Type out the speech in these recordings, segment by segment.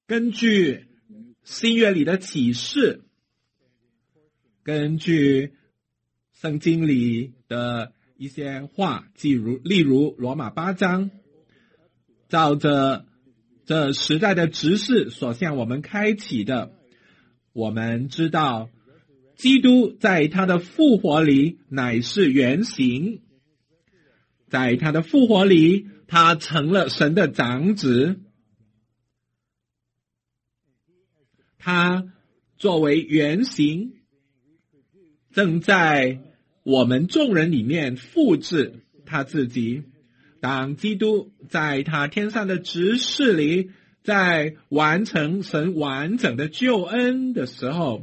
根据新约里的启示，根据圣经里的一些话，例如罗马8章，照着这时代的指示所向我们开启的，我们知道基督在他的复活里乃是原型，在他的复活里，他成了神的长子，他作为原型，正在我们众人里面复制他自己。当基督在他天上的职事里，在完成神完整的救恩的时候，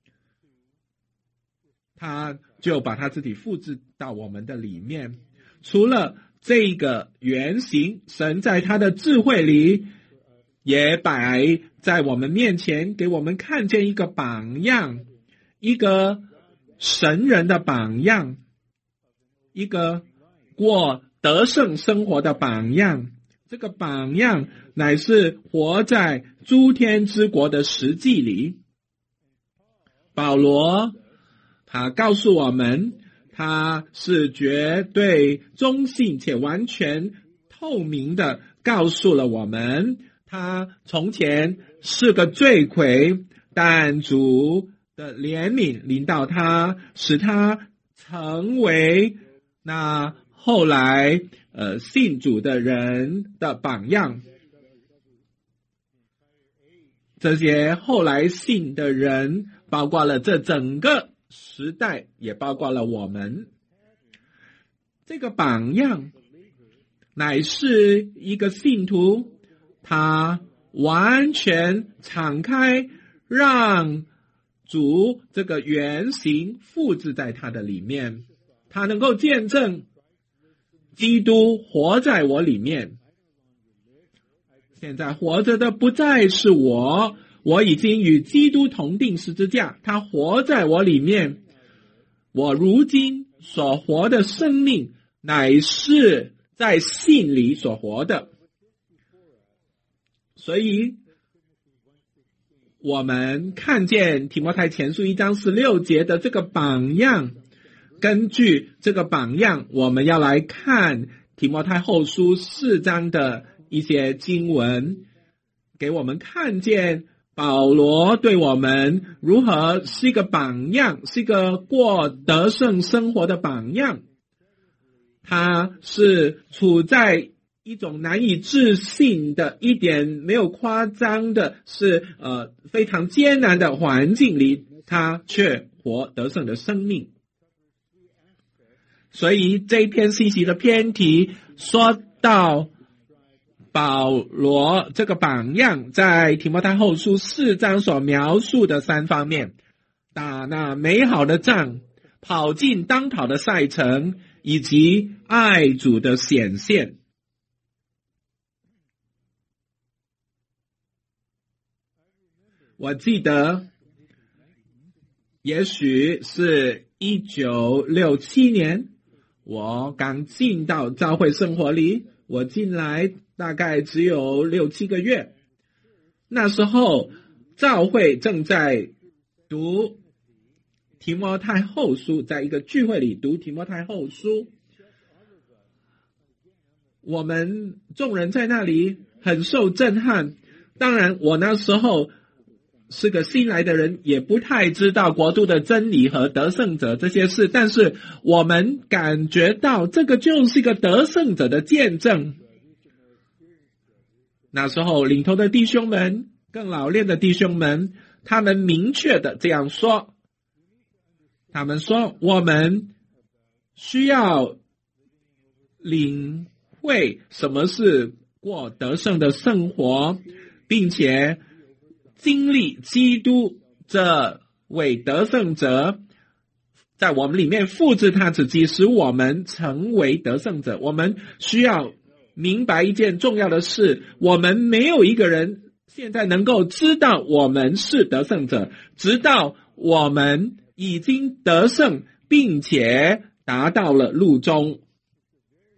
他就把他自己复制到我们的里面。除了这个原型，神在他的智慧里也摆在我们面前，给我们看见一个榜样，一个神人的榜样，一个过得胜生活的榜样。这个榜样乃是活在诸天之国的实际里。保罗他告诉我们，他是绝对中性且完全透明的告诉了我们，他从前是个罪魁，但主的怜悯临到他，使他成为那后来信主的人的榜样。这些后来信的人包括了这整个时代，也包括了我们。这个榜样乃是一个信徒，他完全敞开，让主这个原型复制在他的里面，他能够见证基督活在我里面。现在活着的不再是我，我已经与基督同定十字架，他活在我里面。我如今所活的生命乃是在信里所活的。所以我们看见提摩太前书1章16节的这个榜样，根据这个榜样，我们要来看提摩太后书4章的一些经文，给我们看见保罗对我们如何是一个榜样，是一个过得胜生活的榜样。他是处在一种难以置信的，一点没有夸张的，是非常艰难的环境里，他却活得胜的生命。所以这一篇信息的篇题说到保罗这个榜样，在提摩太后书4章所描述的3方面：打那美好的仗，跑进当跑的赛程，以及爱主的显现。我记得也许是1967年，我刚进到教会生活里，我进来大概只有6-7个月。那时候教会正在读提摩太后书，在一个聚会里读提摩太后书，我们众人在那里很受震撼。当然我那时候是个新来的人，也不太知道国度的真理和得胜者这些事，但是我们感觉到这个就是一个得胜者的见证。那时候领头的弟兄们，更老练的弟兄们，他们明确的这样说，他们说我们需要领会什么是过得胜的生活，并且经历基督这位得胜者在我们里面复制他自己，使我们成为得胜者。我们需要明白一件重要的事，我们没有一个人现在能够知道我们是得胜者，直到我们已经得胜，并且达到了路中。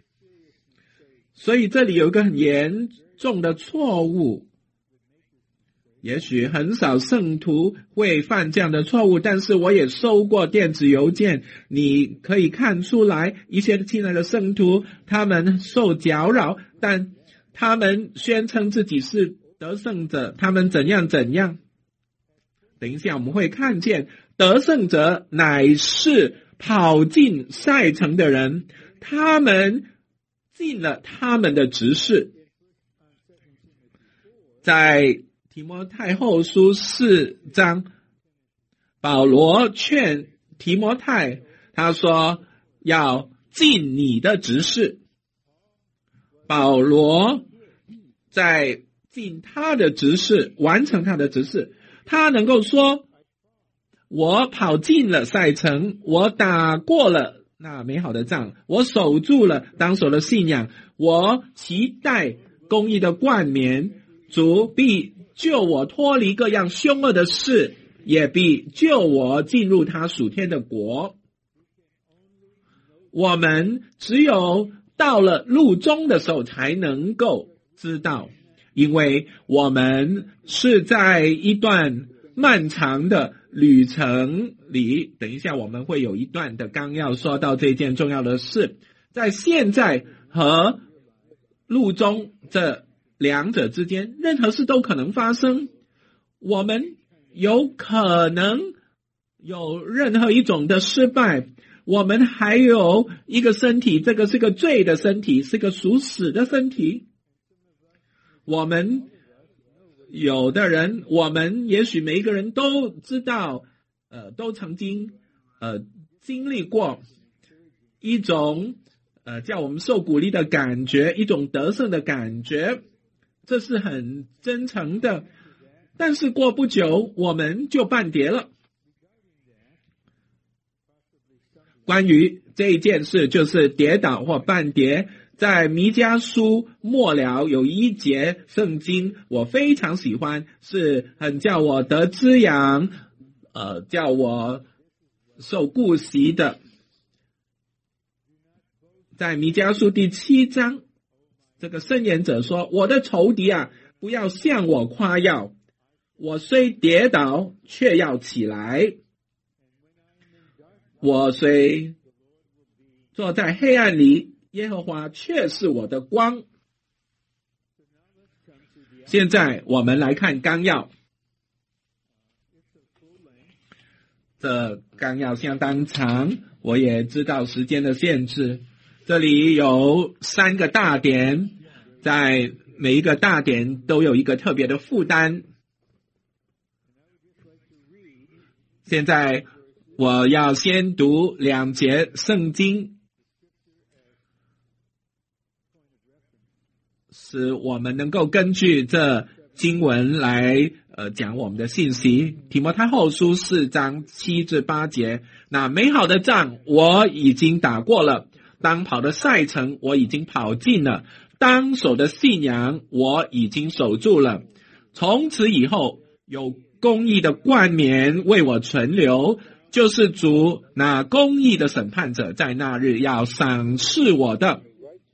所以这里有一个很严重的错误， 也许很少圣徒会犯这样的错误，但是我也收过电子邮件，你可以看出来一些亲爱的圣徒，他们受搅扰，但他们宣称自己是得胜者，他们怎样怎样。等一下我们会看见得胜者乃是跑进赛程的人，他们尽了他们的职事。在提摩太后书4章，保罗劝提摩太，他说要尽你的职事。保罗在尽他的职事，完成他的职事，他能够说我跑进了赛程，我打过了那美好的仗，我守住了当守的信仰，我期待公义的冠冕，主必救我脱离各样凶恶的事，也必救我进入他属天的国。我们只有到了路中的时候才能够知道，因为我们是在一段漫长的旅程里，等一下我们会有一段的纲要说到这件重要的事。在现在和路中这两者之间，任何事都可能发生。我们有可能有任何一种的失败，我们还有一个身体，这个是个罪的身体，是个属死的身体。我们有的人，我们也许每一个人都知道，都曾经经历过一种叫我们受鼓励的感觉，一种得胜的感觉，这是很真诚的。但是过不久我们就半跌了。关于这一件事，就是跌倒或半跌，在弥迦书末了有一节圣经我非常喜欢，是很叫我得滋养，叫我受顾惜的。在弥迦书第7章，这个申言者说，我的仇敌啊，不要向我夸耀，我虽跌倒却要起来，我虽坐在黑暗里，耶和华却是我的光。现在我们来看纲要，这纲要相当长，我也知道时间的限制。这里有3个大点，在每一个大点都有一个特别的负担。现在我要先读2节圣经，使我们能够根据这经文来讲我们的信息。提摩太后书4章7至8节，那美好的仗我已经打过了，当跑的赛程我已经跑尽了，当守的信仰我已经守住了。从此以后，有公义的冠冕为我存留，就是主那公义的审判者在那日要赏赐我的。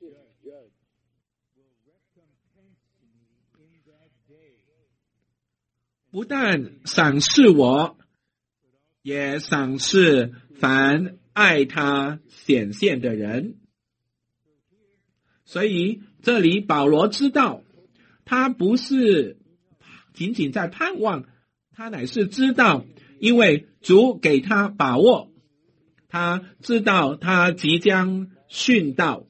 不但赏赐我，也赏赐凡爱他显现的人。所以这里保罗知道，他不是仅仅在盼望，他乃是知道，因为主给他把握，他知道他即将殉道。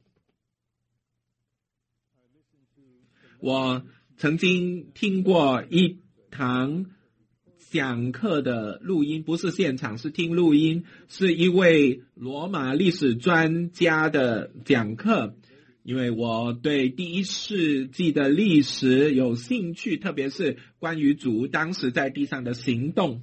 我曾经听过一堂讲课的录音，不是现场，是听录音，是一位罗马历史专家的讲课。因为我对第1世纪的历史有兴趣，特别是关于主当时在地上的行动。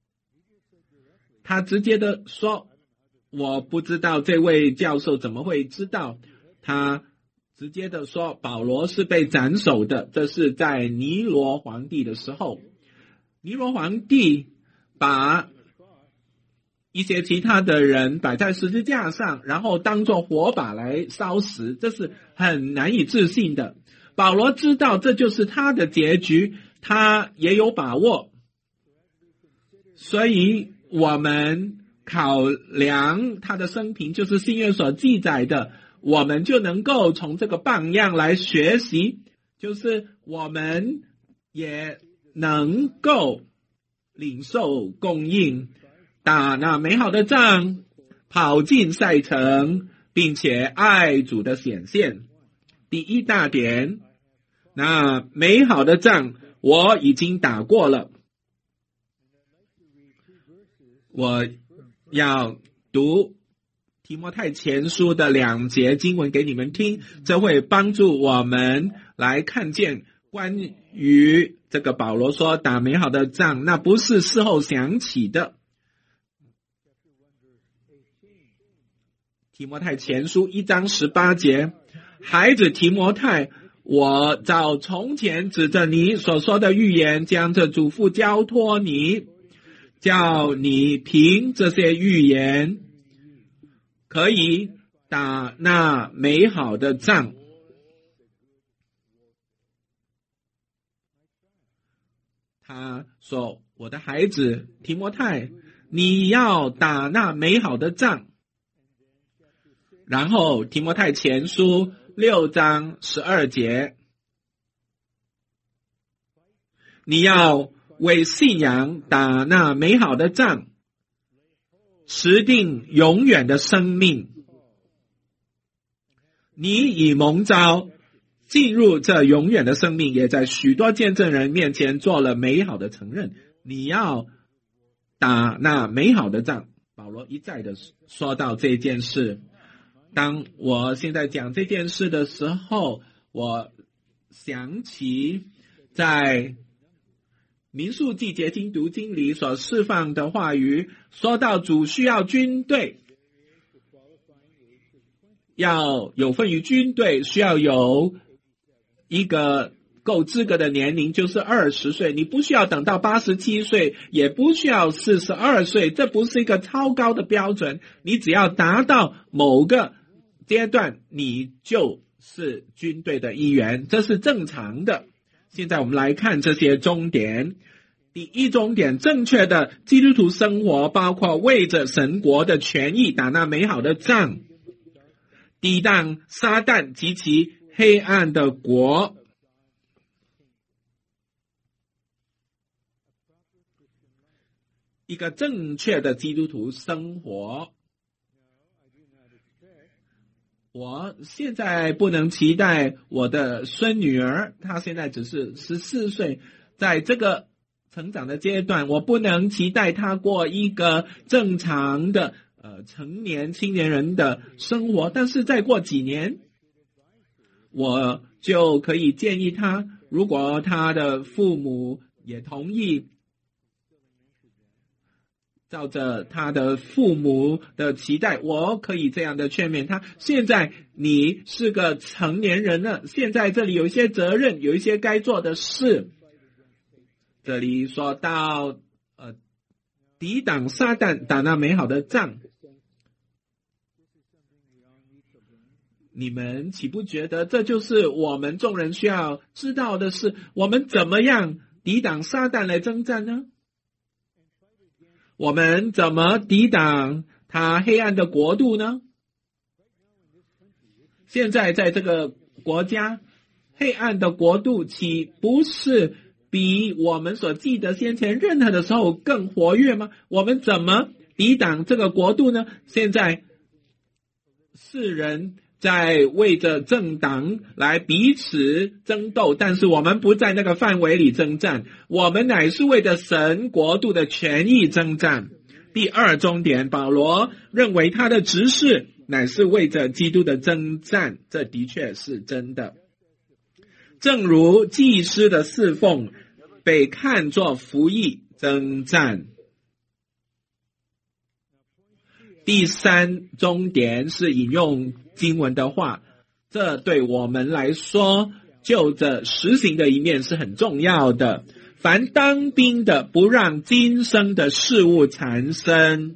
他直接的说，我不知道这位教授怎么会知道，他直接的说保罗是被斩首的，这是在尼罗皇帝的时候。尼罗皇帝把一些其他的人摆在十字架上，然后当作火把来烧死，这是很难以置信的。保罗知道这就是他的结局， 他也有把握，所以我们考量他的生平，就是新约所记载的，我们就能够从这个榜样来学习，就是我们也能够领受供应，打那美好的仗，跑进赛程，并且爱主的显现。第一大点，那美好的仗我已经打过了。我要读提摩太前书的2节经文给你们听，这会帮助我们来看见关于这个保罗说打美好的仗，那不是事后想起的。提摩太前书1章18节，孩子提摩太，我照从前指着你所说的预言，将这嘱咐交托你，叫你凭这些预言可以打那美好的仗。他说，我的孩子提摩太，你要打那美好的仗。然后提摩太前书6章12节，你要为信仰打那美好的仗，持定永远的生命。你已蒙召进入这永远的生命，也在许多见证人面前做了美好的承认。你要打那美好的仗。保罗一再的说到这件事。当我现在讲这件事的时候，我想起在民数记结经读经里所释放的话语，说到主需要军队，要有份于军队，需要有一个够资格的年龄，就是20岁，你不需要等到87岁，也不需要42岁，这不是一个超高的标准，你只要达到某个阶段，你就是军队的一员，这是正常的。现在我们来看这些重点。第一重点，正确的基督徒生活包括为着神国的权益打那美好的仗，抵挡撒旦及其黑暗的国。一个正确的基督徒生活，我现在不能期待我的孙女儿，她现在只是14岁，在这个成长的阶段，我不能期待她过一个正常的成年青年人的生活，但是再过几年，我就可以建议她，如果她的父母也同意，照着他的父母的期待，我可以这样的劝勉他。现在你是个成年人了，现在这里有一些责任，有一些该做的事。这里说到抵挡撒旦，打那美好的仗。你们岂不觉得这就是我们众人需要知道的事？我们怎么样抵挡撒旦来征战呢？我们怎么抵挡他黑暗的国度呢？现在在这个国家，黑暗的国度岂不是比我们所记得先前任何的时候更活跃吗？我们怎么抵挡这个国度呢？现在世人在为着政党来彼此争斗，但是我们不在那个范围里征战，我们乃是为着神国度的权益征战。第二重点，保罗认为他的执事乃是为着基督的征战，这的确是真的。正如祭司的侍奉被看作服役征战。第三重点是引用经文的话，这对我们来说就着实行的一面是很重要的。凡当兵的，不让今生的事物缠身。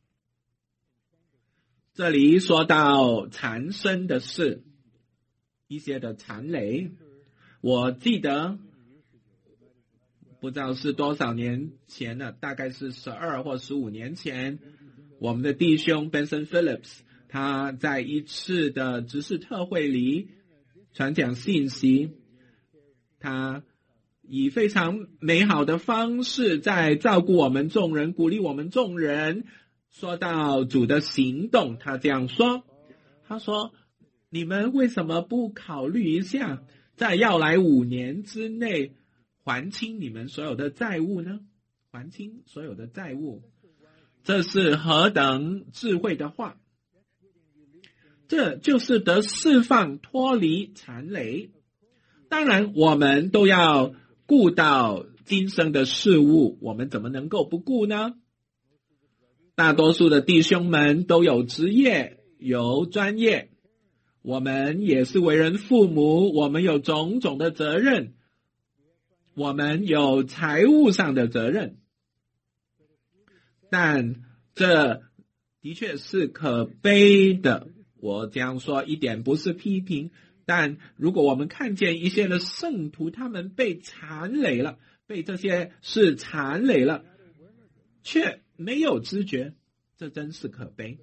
这里说到缠身的事， 一些的残累。我记得不知道是多少年前了，大概是12或15年前，我们的弟兄 Benson Phillips 他在一次的执事特会里传讲信息，他以非常美好的方式在照顾我们众人，鼓励我们众人。说到主的行动，他这样说，他说你们为什么不考虑一下，在要来5年之内还清你们所有的债务呢？还清所有的债务，这是何等智慧的话，这就是得释放，脱离残累。当然我们都要顾到今生的事物，我们怎么能够不顾呢？大多数的弟兄们都有职业，有专业，我们也是为人父母，我们有种种的责任，我们有财务上的责任，但这的确是可悲的。我这样说一点不是批评，但如果我们看见一些的圣徒，他们被残累了，被这些事残累了，却没有知觉，这真是可悲。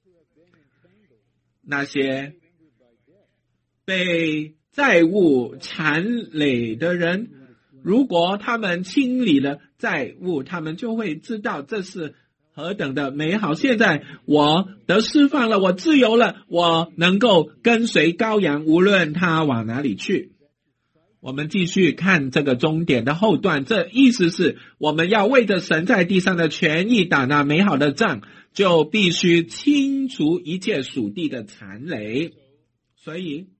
那些被债务残累的人，如果他们清理了债务，他们就会知道这是何等的美好。现在我得释放了，我自由了，我能够跟随羔羊，无论他往哪里去。我们继续看这个终点的后段，这意思是我们要为着神在地上的权益打那美好的仗，就必须清除一切属地的残累。所以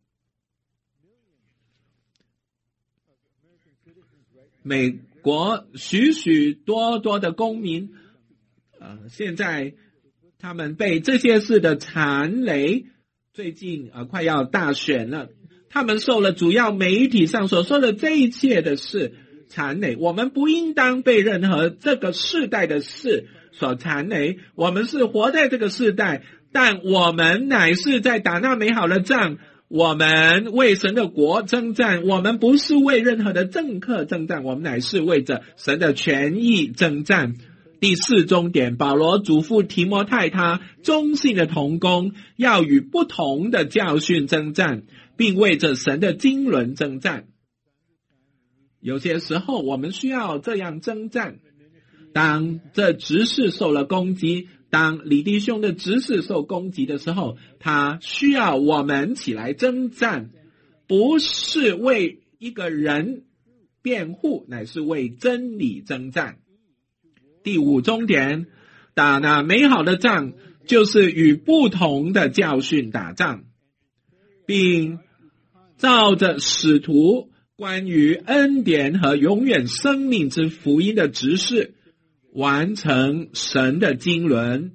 美国许许多多的公民现在他们被这些事的残累，最近快要大选了，他们受了主要媒体上所说的这一切的事残累。我们不应当被任何这个世代的事所残累，我们是活在这个世代，但我们乃是在打那美好的仗，我们为神的国征战，我们不是为任何的政客征战，我们乃是为着神的权益征战。第4终点，保罗嘱咐提摩太他忠信的同工要与不同的教训征战，并为着神的经纶征战。有些时候我们需要这样征战。当这执事受了攻击，当李弟兄的执事受攻击的时候，他需要我们起来征战，不是为一个人辩护，乃是为真理征战。第5终点，打那美好的仗，就是与不同的教训打仗，并照着使徒关于恩典和永远生命之福音的指示，完成神的经纶，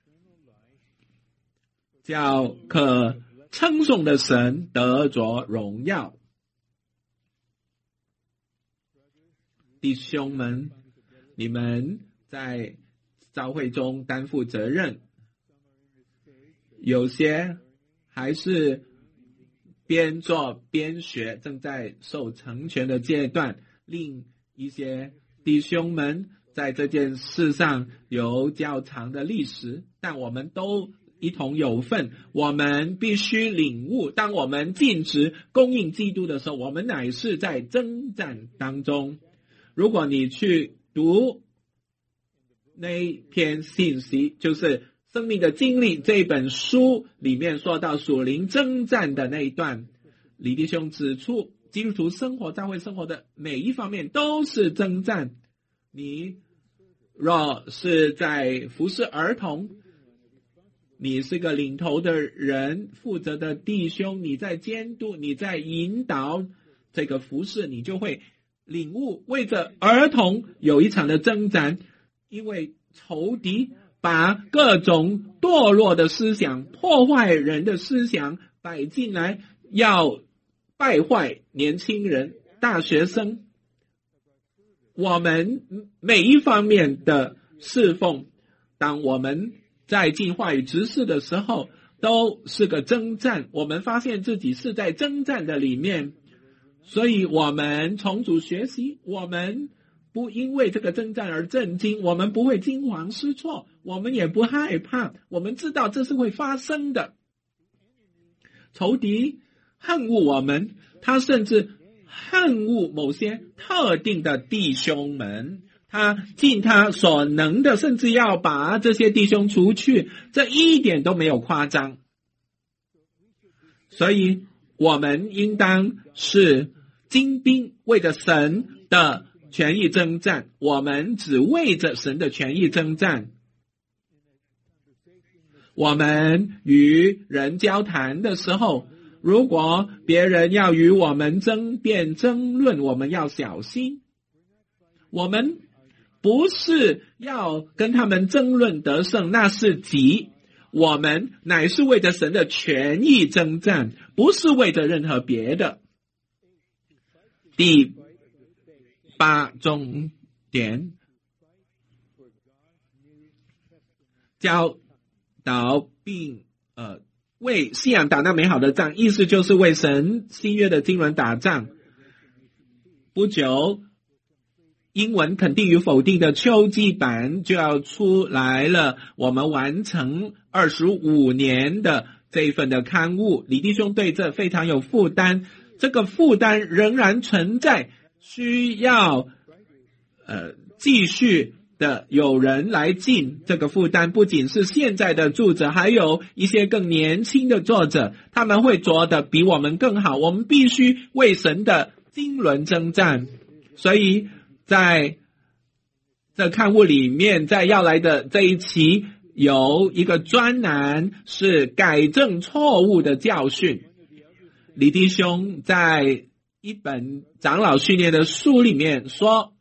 叫可称颂的神得着荣耀。弟兄们，你们在教会中担负责任，有些还是边做边学，正在受成全的阶段，另一些弟兄们在这件事上有较长的历史，但我们都一同有份。我们必须领悟，当我们尽职供应基督的时候，我们乃是在征战当中。如果你去读那篇信息，就是生命的经历这本书里面说到属灵征战的那一段，李弟兄指出基督徒生活教会生活的每一方面都是征战。你若是在服侍儿童，你是个领头的人，负责的弟兄，你在监督，你在引导这个服侍，你就会领悟为着儿童有一场的征战，因为仇敌把各种堕落的思想、破坏人的思想摆进来，要败坏年轻人、大学生。我们每一方面的侍奉，当我们在尽话语执事的时候， 都是个征战，我们发现自己是在征战的里面，所以我们从主学习，我们不因为这个征战而震惊，我们不会惊慌失措，我们也不害怕，我们知道这是会发生的。仇敌恨恶我们，他甚至恨恶某些特定的弟兄们，他尽他所能的，甚至要把这些弟兄除去，这一点都没有夸张。所以我们应当是精兵，为着神的权益征战，我们只为着神的权益征战。我们与人交谈的时候，如果别人要与我们争辩争论，我们要小心。我们不是要跟他们争论得胜，那是己，我们乃是为着神的权益征战，不是为着任何别的。第8重点，教导并为信仰打那美好的仗，意思就是为神新约的经纶打仗。不久英文肯定与否定的秋季版就要出来了，我们完成25年的这一份的刊物，李弟兄对这非常有负担，这个负担仍然存在，需要继续的有人来尽这个负担，不仅是现在的作者，还有一些更年轻的作者，他们会做得比我们更好，我们必须为神的经纶征战。所以在这刊物里面，在要来的这一期有一个专栏是改正错误的教训。李弟兄在一本长老训练的书里面说，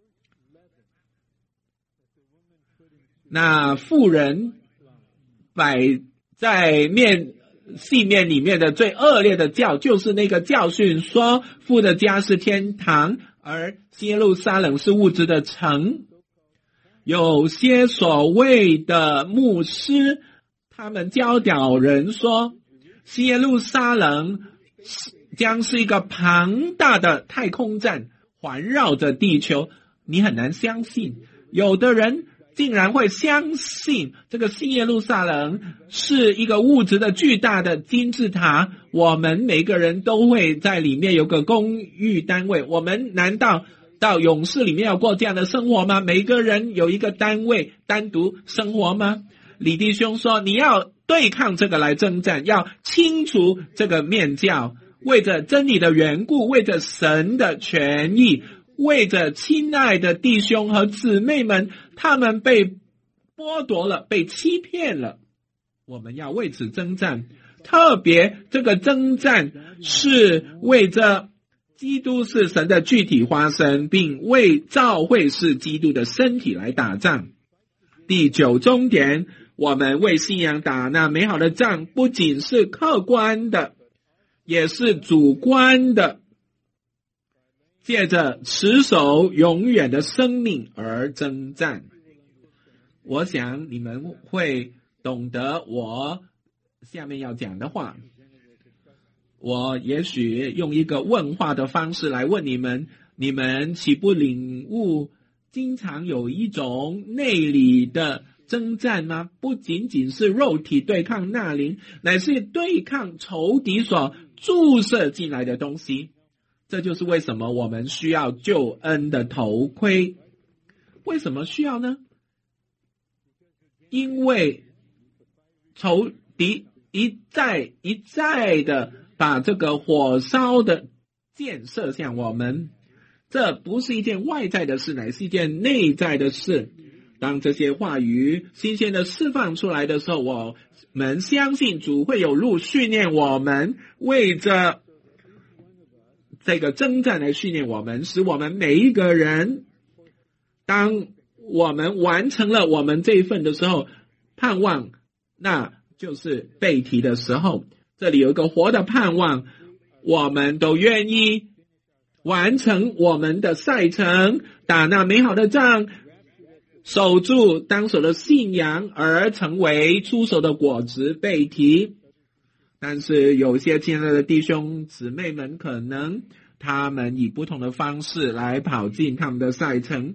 那妇人摆在戏面里面的最恶劣的教，就是那个教训说父的家是天堂，而耶路撒冷是物质的城。有些所谓的牧师，他们教导人说耶路撒冷将是一个庞大的太空站，环绕着地球。你很难相信，有的人竟然会相信这个新耶路撒冷是一个物质的巨大的金字塔，我们每个人都会在里面有个公寓单位。我们难道到勇士里面要过这样的生活吗？每个人有一个单位单独生活吗？李弟兄说，你要对抗这个来征战，要清除这个面教，为着真理的缘故，为着神的权益，为着亲爱的弟兄和姊妹们，他们被剥夺了，被欺骗了，我们要为此征战。特别这个征战是为着基督是神的具体化身，并为教会是基督的身体来打仗。第9重点，我们为信仰打那美好的仗，不仅是客观的，也是主观的，借着持守永远的生命而征战。我想你们会懂得我下面要讲的话。我也许用一个问话的方式来问你们，你们岂不领悟经常有一种内里的征战吗？不仅仅是肉体对抗那灵，乃是对抗仇敌所注射进来的东西。这就是为什么我们需要救恩的头盔。为什么需要呢？因为仇敌一再的把这个火烧的箭射向我们，这不是一件外在的事，乃是一件内在的事。当这些话语新鲜的释放出来的时候，我们相信主会有路训练我们，为着这个征战来训练我们，使我们每一个人，当我们完成了我们这一份的时候，盼望那就是被提的时候，这里有一个活的盼望，我们都愿意完成我们的赛程，打那美好的仗， 守住当守的信仰而成为出手的果子被提。但是有些亲爱的弟兄姊妹们，可能他们以不同的方式来跑进他们的赛程。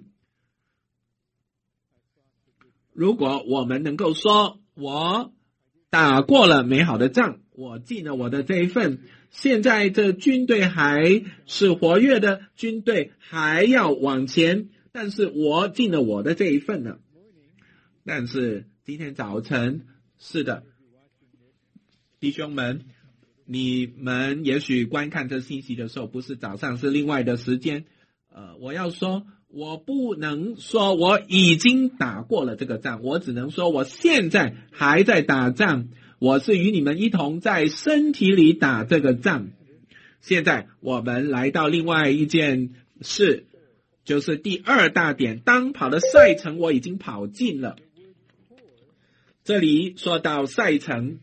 如果我们能够说，我打过了美好的仗，我尽了我的这一份，现在这军队还是活跃的，军队还要往前，但是我尽了我的这一份了。但是今天早晨，是的，弟兄们，你们也许观看这信息的时候不是早上，是另外的时间。我要说，我不能说我已经打过了这个仗，我只能说我现在还在打仗，我是与你们一同在身体里打这个仗。现在我们来到另外一件事，就是第二大点，当跑的赛程我已经跑尽了。这里说到赛程，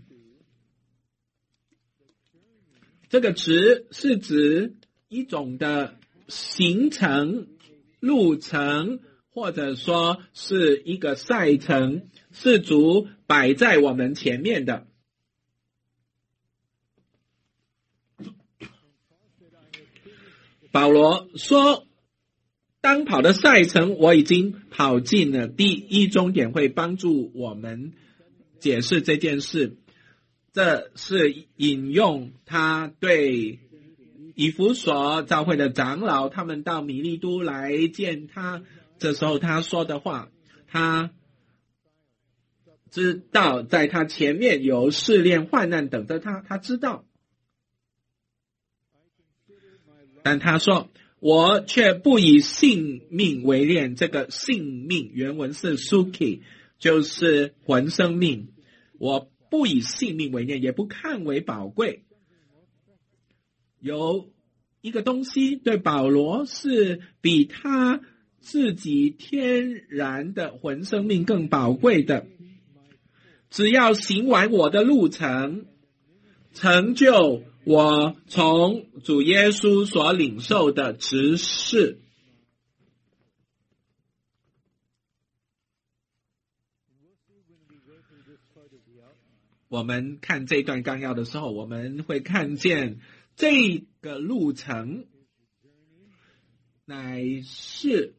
这个词是指一种的行程、路程，或者说是一个赛程，是主摆在我们前面的。保罗说，当跑的赛程我已经跑尽了。第一重点会帮助我们解释这件事，这是引用他对以弗所教会的长老，他们到米利都来见他，这时候他说的话。他知道在他前面有试炼患难等着他，他知道，但他说，我却不以性命为念。这个性命原文是 suki， 就是魂生命。我不以性命为念，也不看为宝贵。有一个东西对保罗是比他自己天然的魂生命更宝贵的。只要行完我的路程，成就我从主耶稣所领受的职事。我们看这段纲要的时候，我们会看见这个路程乃是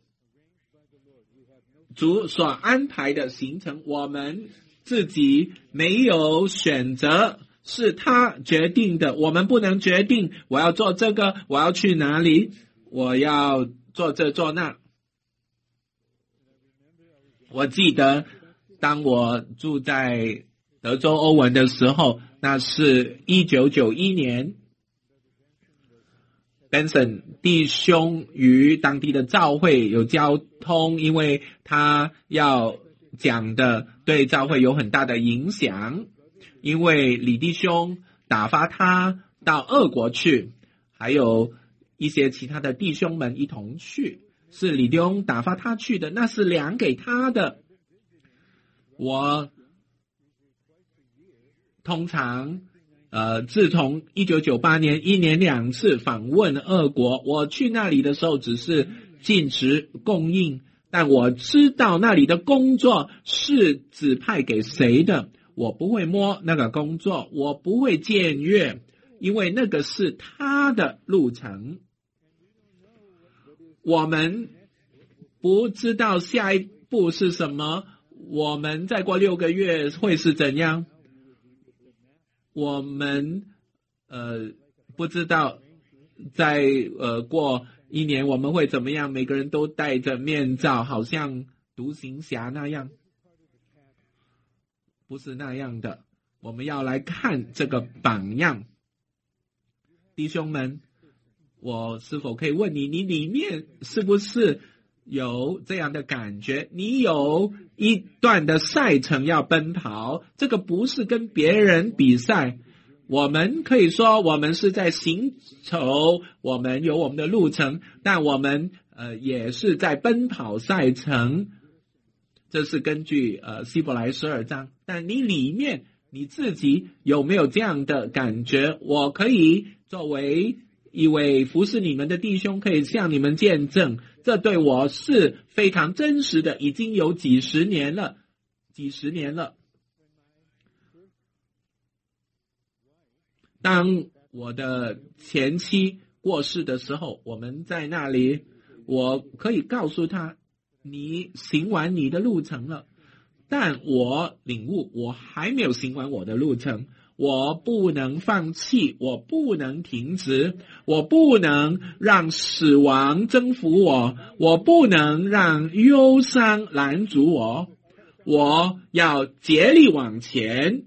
主所安排的行程，我们自己没有选择，是他决定的。我们不能决定我要做这个，我要去哪里，我要做这做那。我记得当我住在德州欧文的时候，那是1991年，Benson 弟兄与当地的教会有交通，因为他要讲的对教会有很大的影响，因为李弟兄打发他到俄国去，还有一些其他的弟兄们一同去，是李弟兄打发他去的，那是量给他的。我通常自从1998年1年2次访问俄国，我去那里的时候只是进食供应，但我知道那里的工作是指派给谁的，我不会摸那个工作，我不会僭越，因为那个是他的路程。我们不知道下一步是什么，我们再过6个月会是怎样，我们不知道再过1年我们会怎么样，每个人都戴着面罩，好像独行侠那样，不是那样的。我们要来看这个榜样。弟兄们，我是否可以问你，你里面是不是有这样的感觉？你有一段的赛程要奔跑，这个不是跟别人比赛，我们可以说我们是在行走，我们有我们的路程，但我们也是在奔跑赛程，这是根据希伯来12章。但你里面你自己有没有这样的感觉？我可以作为一位服侍你们的弟兄，可以向你们见证， 这对我是非常真实的，已经有几十年了。当我的前妻过世的时候，我们在那里，我可以告诉她，你行完你的路程了，但我领悟我还没有行完我的路程，我不能放弃，我不能停止，我不能让死亡征服我，我不能让忧伤拦阻我，我要竭力往前。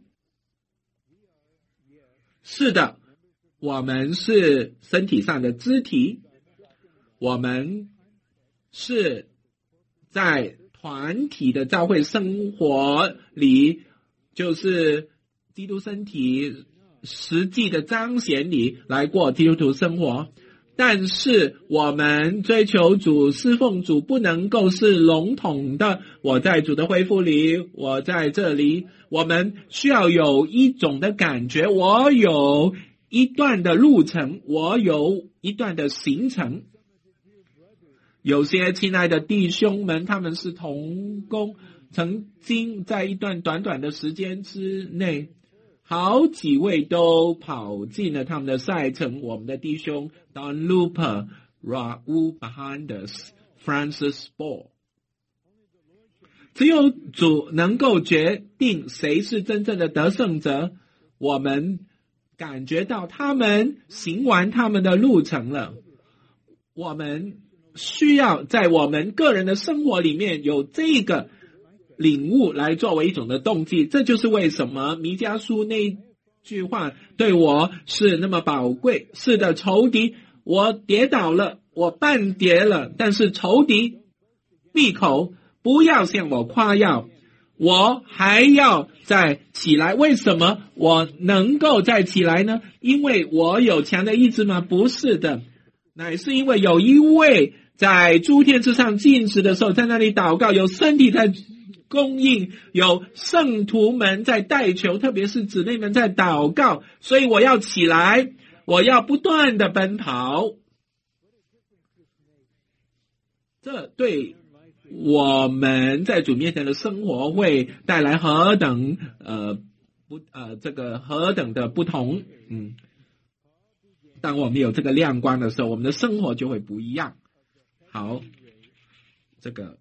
是的，我们是身体上的肢体，我们是在团体的教会生活里，就是基督身体实际的彰显里来过基督徒生活。但是我们追求主、侍奉主不能够是笼统的，我在主的恢复里，我在这里，我们需要有一种的感觉，我有一段的路程，我有一段的行程。有些亲爱的弟兄们，他们是同工，曾经在一段短短的时间之内，好几位都跑进了他们的赛程。我们的弟兄 Don Looper、Raul Bahandas、Francis Ball， 只有主能够决定谁是真正的得胜者。我们感觉到他们行完他们的路程了，我们需要在我们个人的生活里面有这个领悟来作为一种的动机。这就是为什么弥迦书那句话对我是那么宝贵。是的，仇敌，我跌倒了，我半跌了，但是仇敌闭口，不要向我夸耀，我还要再起来。为什么我能够再起来呢？因为我有强的意志吗？不是的，乃是因为有一位在诸天之上禁食的时候，在那里祷告，有身体在供应，有圣徒们在代求，特别是姊妹们在祷告，所以我要起来，我要不断的奔跑。这对我们在主面前的生活会带来何等何等的不同。当我们有这个亮光的时候，我们的生活就会不一样。好，这个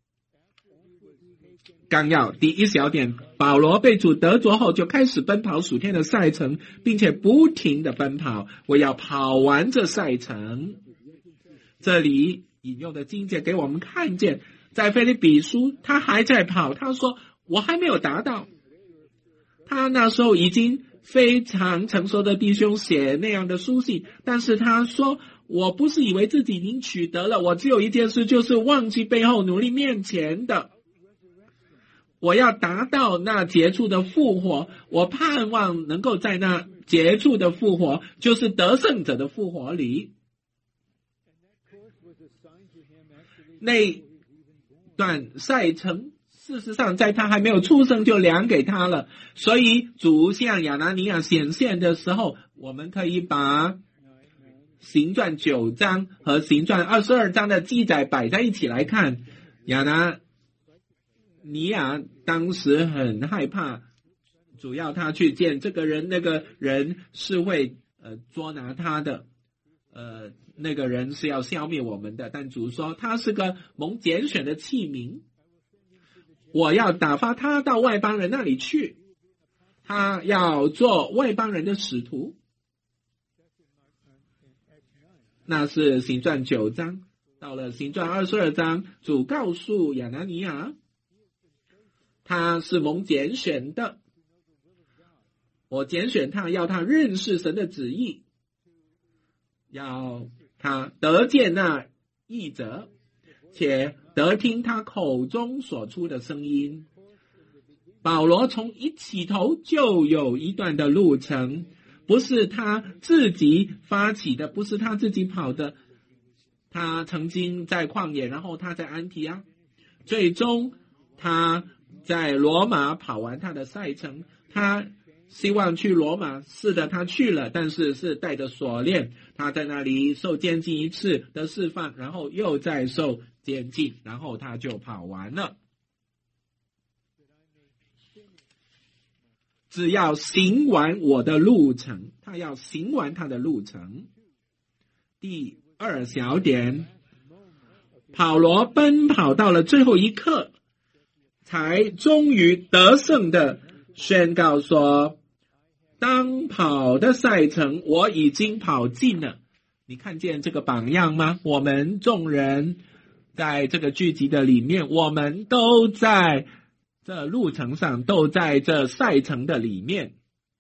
纲要第一小点，保罗被主得着后就开始奔跑属天的赛程，并且不停的奔跑，我要跑完这赛程。这里引用的经节给我们看见，在腓立比书他还在跑，他说我还没有达到。他那时候已经非常成熟的弟兄写那样的书信，但是他说我不是以为自己已经取得了，我只有一件事，就是忘记背后努力面前的。我要达到那杰出的复活，我盼望能够在那杰出的复活，就是得胜者的复活里。那段赛程事实上在他还没有出生就量给他了，所以主向亚拿尼亚显现的时候，我们可以把行传9章和行传22章的记载摆在一起来看。亚拿尼亚当时很害怕，主要他去见这个人，那个人是会捉拿他的，那个人是要消灭我们的，但主说他是个蒙拣选的器皿，我要打发他到外邦人那里去，他要做外邦人的使徒。那是行传9章。到了行传22章，主告诉亚拿尼亚，他是蒙拣选的，我拣选他，要他认识神的旨意，要他得见那译者，且得听他口中所出的声音。保罗从一起头就有一段的路程，不是他自己发起的，不是他自己跑的。他曾经在旷野，然后他在安提阿，最终他在罗马跑完他的赛程，他希望去罗马，是的，他去了，但是是带着锁链，他在那里受监禁一次的释放，然后又再受监禁，然后他就跑完了。只要行完我的路程，他要行完他的路程。第二小点，保罗奔跑到了最后一刻，才终于得胜的宣告说，当跑的赛程我已经跑尽了。你看见这个榜样吗？我们众人在这个聚集的里面，我们都在这路程上，都在这赛程的里面。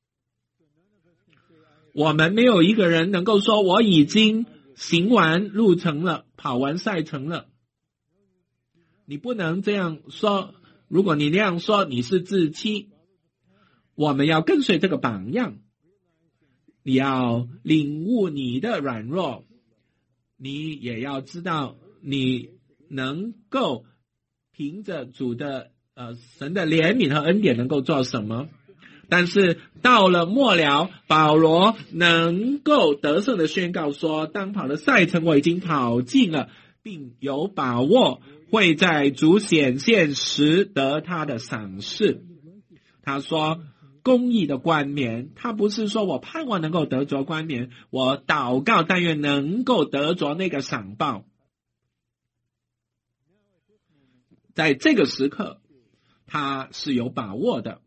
我们没有一个人能够说我已经行完路程了，跑完赛程了。你不能这样说，如果你那样说，你是自欺。我们要跟随这个榜样，你要领悟你的软弱，你也要知道你能够凭着主的神的怜悯和恩典能够做什么。但是到了末了，保罗能够得胜的宣告说，当跑的赛程我已经跑尽了，并有把握会在主显现时得他的赏识。他说公义的冠冕，他不是说我盼望能够得着冠冕，我祷告但愿能够得着那个赏报。在这个时刻他是有把握的，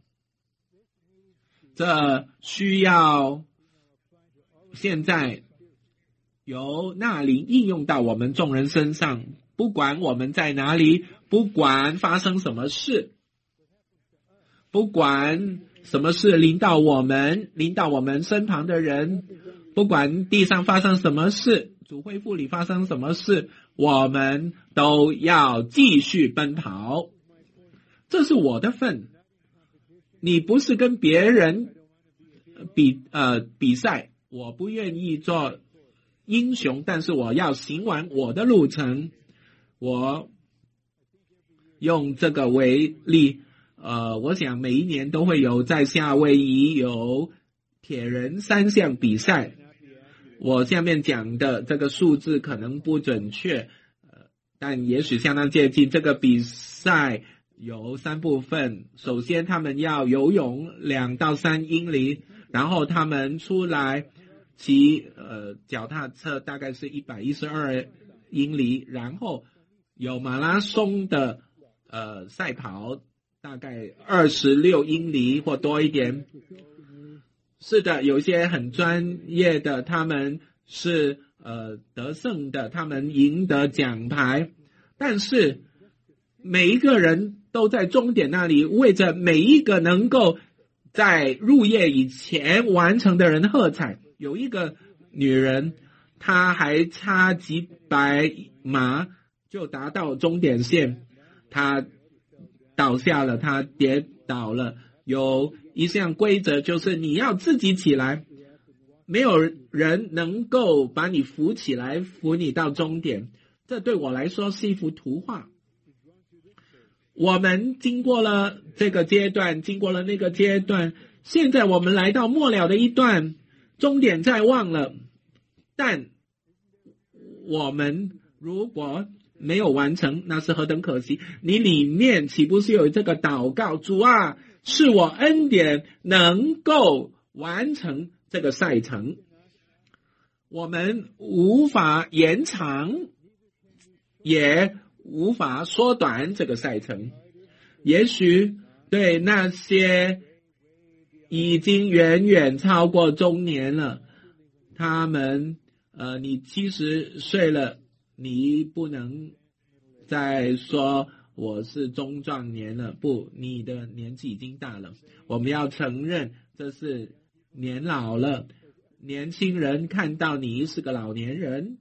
这需要现在由那灵应用到我们众人身上，不管我们在哪里，不管发生什么事，不管什么事临到我们身旁的人，不管地上发生什么事，主恢复里发生什么事，我们都要继续奔跑。这是我的份。你不是跟别人比赛，我不愿意做英雄，但是我要行完我的路程。我用这个为例，我想每一年都会有在夏威夷有铁人3项比赛。我下面讲的这个数字可能不准确，但也许相当接近。这个比赛有3部分，首先他们要游泳2到3英里，然后他们出来骑脚踏车大概是112英里，然后有马拉松的赛跑大概26英里或多一点。是的，有些很专业的，他们是得胜的，他们赢得奖牌，但是每一个人都在终点那里为着每一个能够在入夜以前完成的人喝彩。有一个女人，她还差几百码就达到终点线，她倒下了，她跌倒了。有一项规则就是你要自己起来，没有人能够把你扶起来，扶你到终点。这对我来说是一幅图画。我们经过了这个阶段，经过了那个阶段，现在我们来到末了的一段，终点在望了，但我们如果没有完成，那是何等可惜。你里面岂不是有这个祷告，主啊，是我恩典能够完成这个赛程。我们无法延长，也无法缩短这个赛程。也许对那些已经远远超过中年了，他们你70岁了，你不能再说我是中壮年了，不，你的年纪已经大了。我们要承认这是年老了。年轻人看到你是个老年人，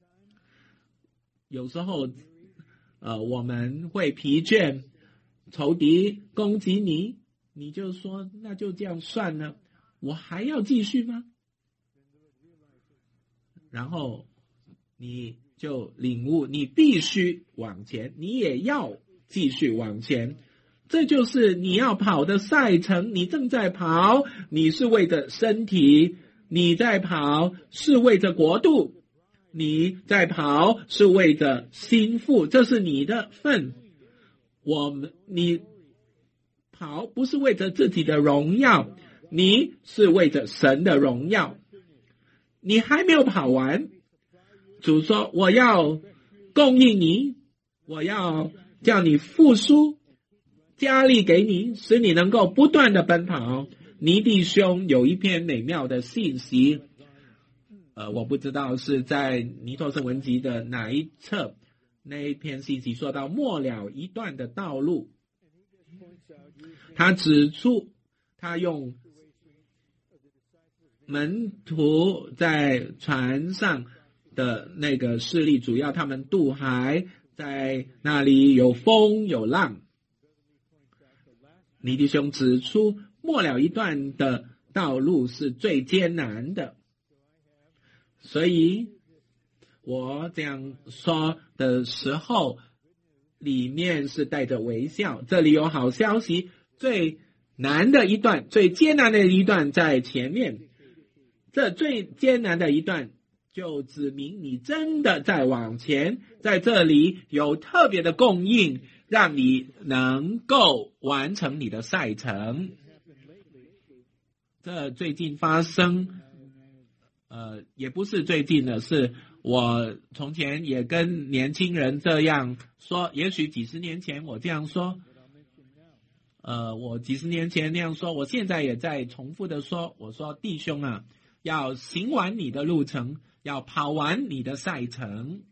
有时候我们会疲倦，仇敌攻击你，你就说那就这样算了，我还要继续吗？然后你就领悟，你必须往前，你也要继续往前。 这就是你要跑的赛程，你正在跑，你是为着身体，你在跑是为着国度，你在跑是为着心腹，这是你的份。你跑不是为着自己的荣耀，你是为着神的荣耀。你还没有跑完，主说我要供应你，我要叫你复苏，加力给你，使你能够不断的奔跑。尼弟兄有一篇美妙的信息，我不知道是在尼托生文集的哪一册，那一篇信息说到末了一段的道路，他指出他用门徒在船上的那个事例，主要他们渡海，在那里有风有浪。尼弟兄指出末了一段的道路是最艰难的，所以我这样说的时候里面是带着微笑。这里有好消息，最难的一段，最艰难的一段在前面，这最艰难的一段就指明你真的在往前，在这里有特别的供应，让你能够完成你的赛程。这最近发生，也不是最近的，是我从前也跟年轻人这样说，也许几十年前我这样说，我几十年前那样说，我现在也在重复的说，我说弟兄啊，要行完你的路程，要跑完你的赛程。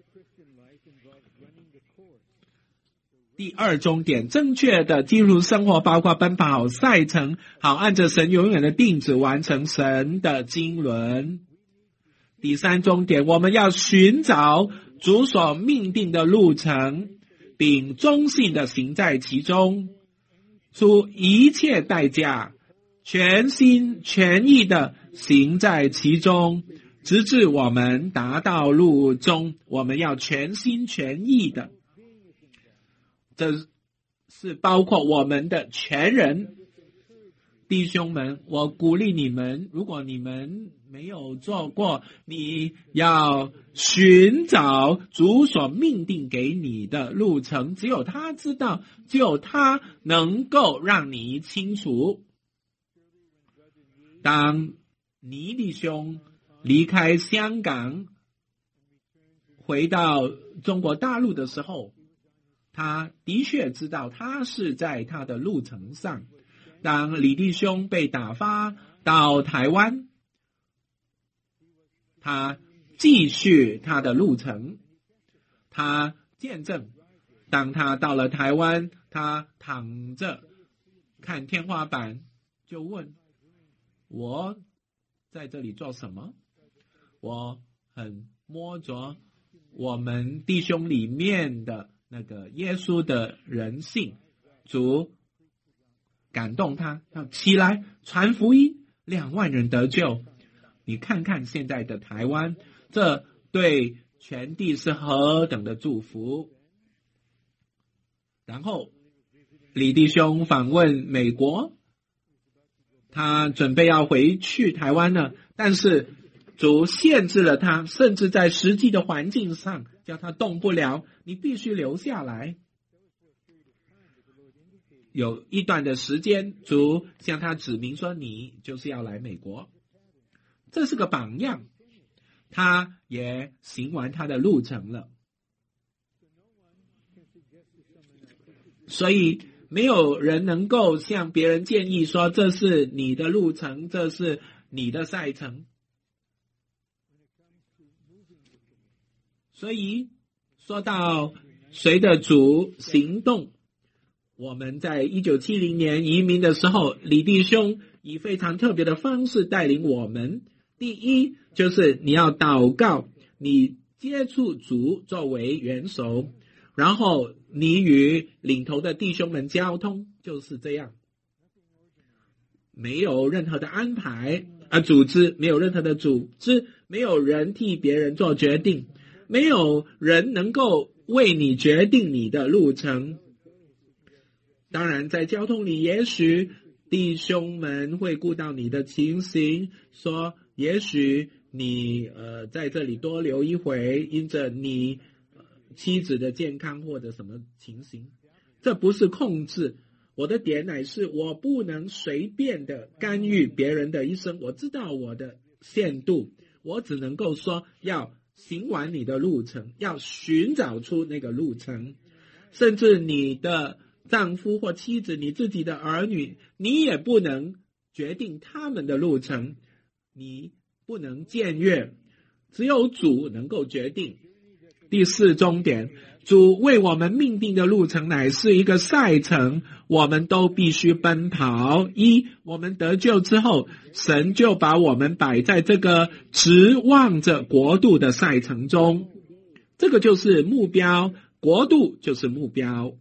第二重点，正确的基督徒生活包括奔跑赛程，好按着神永远的定旨完成神的经纶。第三重点，我们要寻找主所命定的路程，并忠信的行在其中，出一切代价，全心全意的行在其中，直至我们达到路中。我们要全心全意的，这是包括我们的全人。弟兄们，我鼓励你们，如果你们没有做过，你要寻找主所命定给你的路程，只有他知道，只有他能够让你清楚。当尼弟兄离开香港回到中国大陆的时候，他的确知道他是在他的路程上。当李弟兄被打发到台湾，他继续他的路程，他见证，当他到了台湾，他躺着看天花板，就问我在这里做什么。我很摸着我们弟兄里面的那个耶稣的人性，主感动他，要起来传福音，2万人得救。你看看现在的台湾，这对全地是何等的祝福。然后李弟兄访问美国，他准备要回去台湾了，但是主限制了他，甚至在实际的环境上叫他动不了，你必须留下来。有一段的时间，主向他指明说，你就是要来美国，这是个榜样。他也行完他的路程了，所以没有人能够向别人建议说，这是你的路程，这是你的赛程。所以说到随着主行动，我们在1970年移民的时候，李弟兄以非常特别的方式带领我们。第一，就是你要祷告，你接触主作为元首，然后你与领头的弟兄们交通，就是这样，没有任何的安排组织，没有任何的组织，没有人替别人做决定，没有人能够为你决定你的路程。 当然在交通里，也许弟兄们会顾到你的情形，说也许你在这里多留一回，因着你妻子的健康或者什么情形，这不是控制。我的点乃是我不能随便的干预别人的一生，我知道我的限度，我只能够说要行完你的路程，要寻找出那个路程。甚至你的丈夫或妻子，你自己的儿女，你也不能决定他们的路程，你不能僭越，只有主能够决定。第四终点，主为我们命定的路程乃是一个赛程，我们都必须奔跑。我们得救之后，神就把我们摆在这个指望着国度的赛程中，这个就是目标，国度就是目标。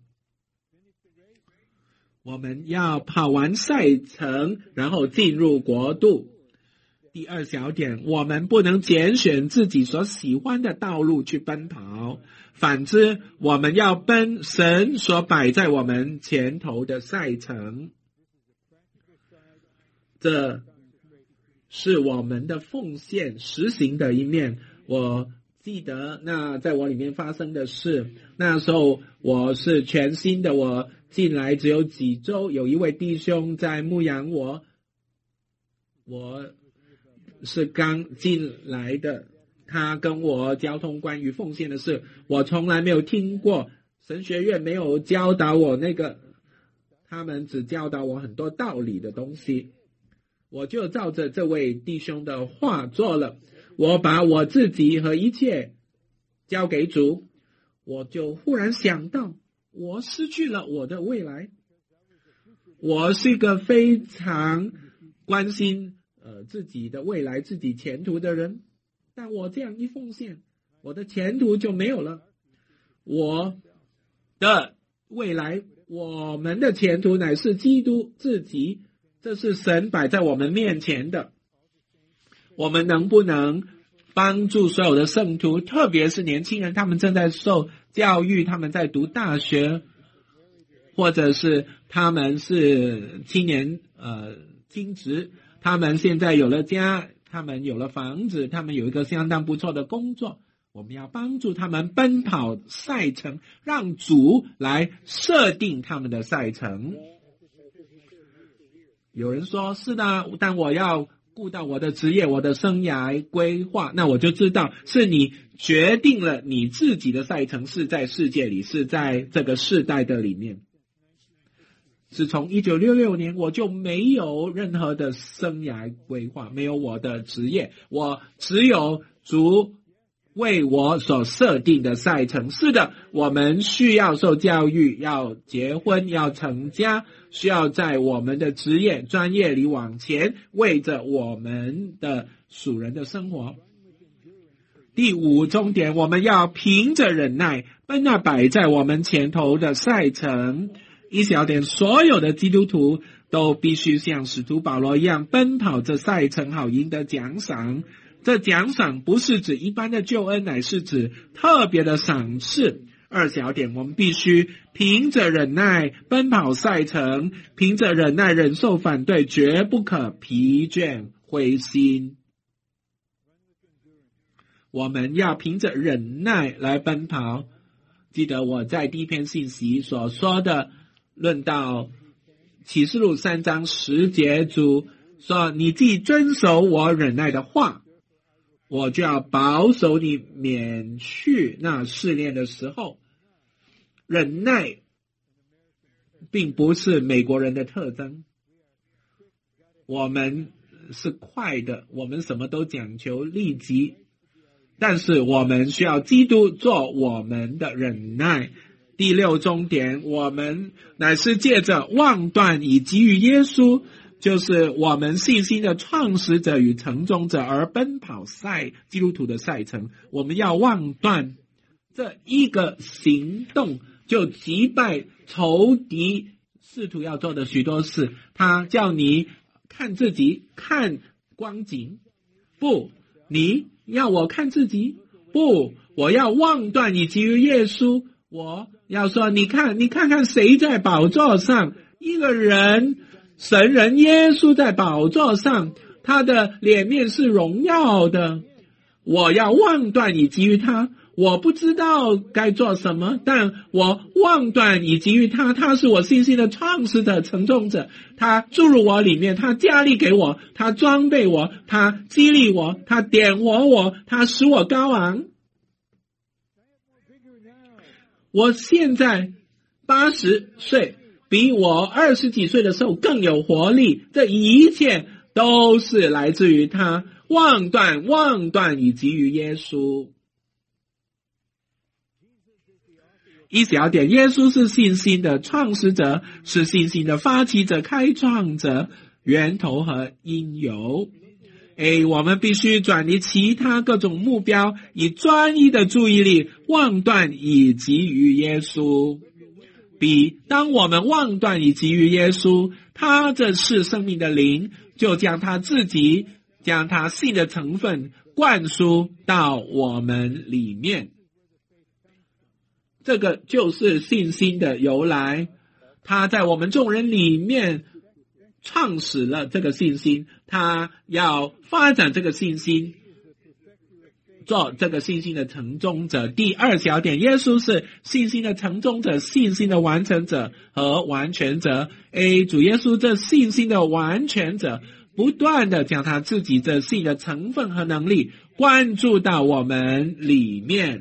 我们要跑完赛程，然后进入国度。第二小点，我们不能拣选自己所喜欢的道路去奔跑，反之，我们要奔神所摆在我们前头的赛程。这是我们的奉献实行的一面。我记得那在我里面发生的事，那时候我是全新的，我进来只有几周，有一位弟兄在牧养我是刚进来的，他跟我交通关于奉献的事，我从来没有听过，神学院没有教导我那个，他们只教导我很多道理的东西，我就照着这位弟兄的话做了，我把我自己和一切交给主，我就忽然想到，我失去了我的未来。我是一个非常关心自己的未来、自己前途的人，但我这样一奉献，我的前途就没有了。我的未来，我们的前途乃是基督自己，这是神摆在我们面前的。我们能不能帮助所有的圣徒，特别是年轻人，他们正在受教育，他们在读大学，或者是他们是青年青职，他们现在有了家，他们有了房子，他们有一个相当不错的工作，我们要帮助他们奔跑赛程，让主来设定他们的赛程。有人说是的，但我要顾到我的职业，我的生涯规划，那我就知道是你决定了你自己的赛程是在世界里，是在这个世代的里面。是从1966年我就没有任何的生涯规划，没有我的职业，我只有主为我所设定的赛程。是的，我们需要受教育，要结婚，要成家，需要在我们的职业专业里往前，为着我们的属人的生活。第五终点，我们要凭着忍耐奔那摆在我们前头的赛程。一小点，所有的基督徒都必须像使徒保罗一样奔跑着赛程，好赢得奖赏。这奖赏不是指一般的救恩，乃是指特别的赏赐。二小点，我们必须凭着忍耐奔跑赛程，凭着忍耐忍受反对，绝不可疲倦灰心。我们要凭着忍耐来奔跑。记得我在第一篇信息所说的，论到启示录3章10节，主说你既遵守我忍耐的话，我就要保守你免去那试炼的时候。忍耐并不是美国人的特征，我们是快的，我们什么都讲求立即，但是我们需要基督做我们的忍耐。第六终点，我们乃是借着望断以给予耶稣，就是我们信心的创始者与成终者而奔跑基督徒的赛程。我们要望断，这一个行动就击败仇敌试图要做的许多事。他叫你看自己，看光景，不，你要我看自己，不，我要望断以给予耶稣。 我要说，你看看谁在宝座上？一个人，神人耶稣在宝座上，他的脸面是荣耀的。我要望断以及于他，我不知道该做什么，但我望断以及于他，他是我信心的创始者、承重者，他注入我里面，他加力给我，他装备我，他激励我，他点火我，他使我高昂。我现在80岁，比我20几岁的时候更有活力，这一切都是来自于他。望断以及于耶稣。一小点，耶稣是信心的创始者，是信心的发起者、开创者、源头和因由。我们必须转离其他各种目标，以专一的注意力望断以及于耶稣。当我们望断以及于耶稣，他这是生命的灵，就将他自己将他信的成分灌输到我们里面。这个就是信心的由来，他在我们众人里面创始了这个信心，他要发展这个信心，做这个信心的承宗者。第二小点，耶稣是信心的承宗者、信心的完成者和完全者。主耶稣这信心的完全者，不断的将他自己这信的成分和能力灌注到我们里面。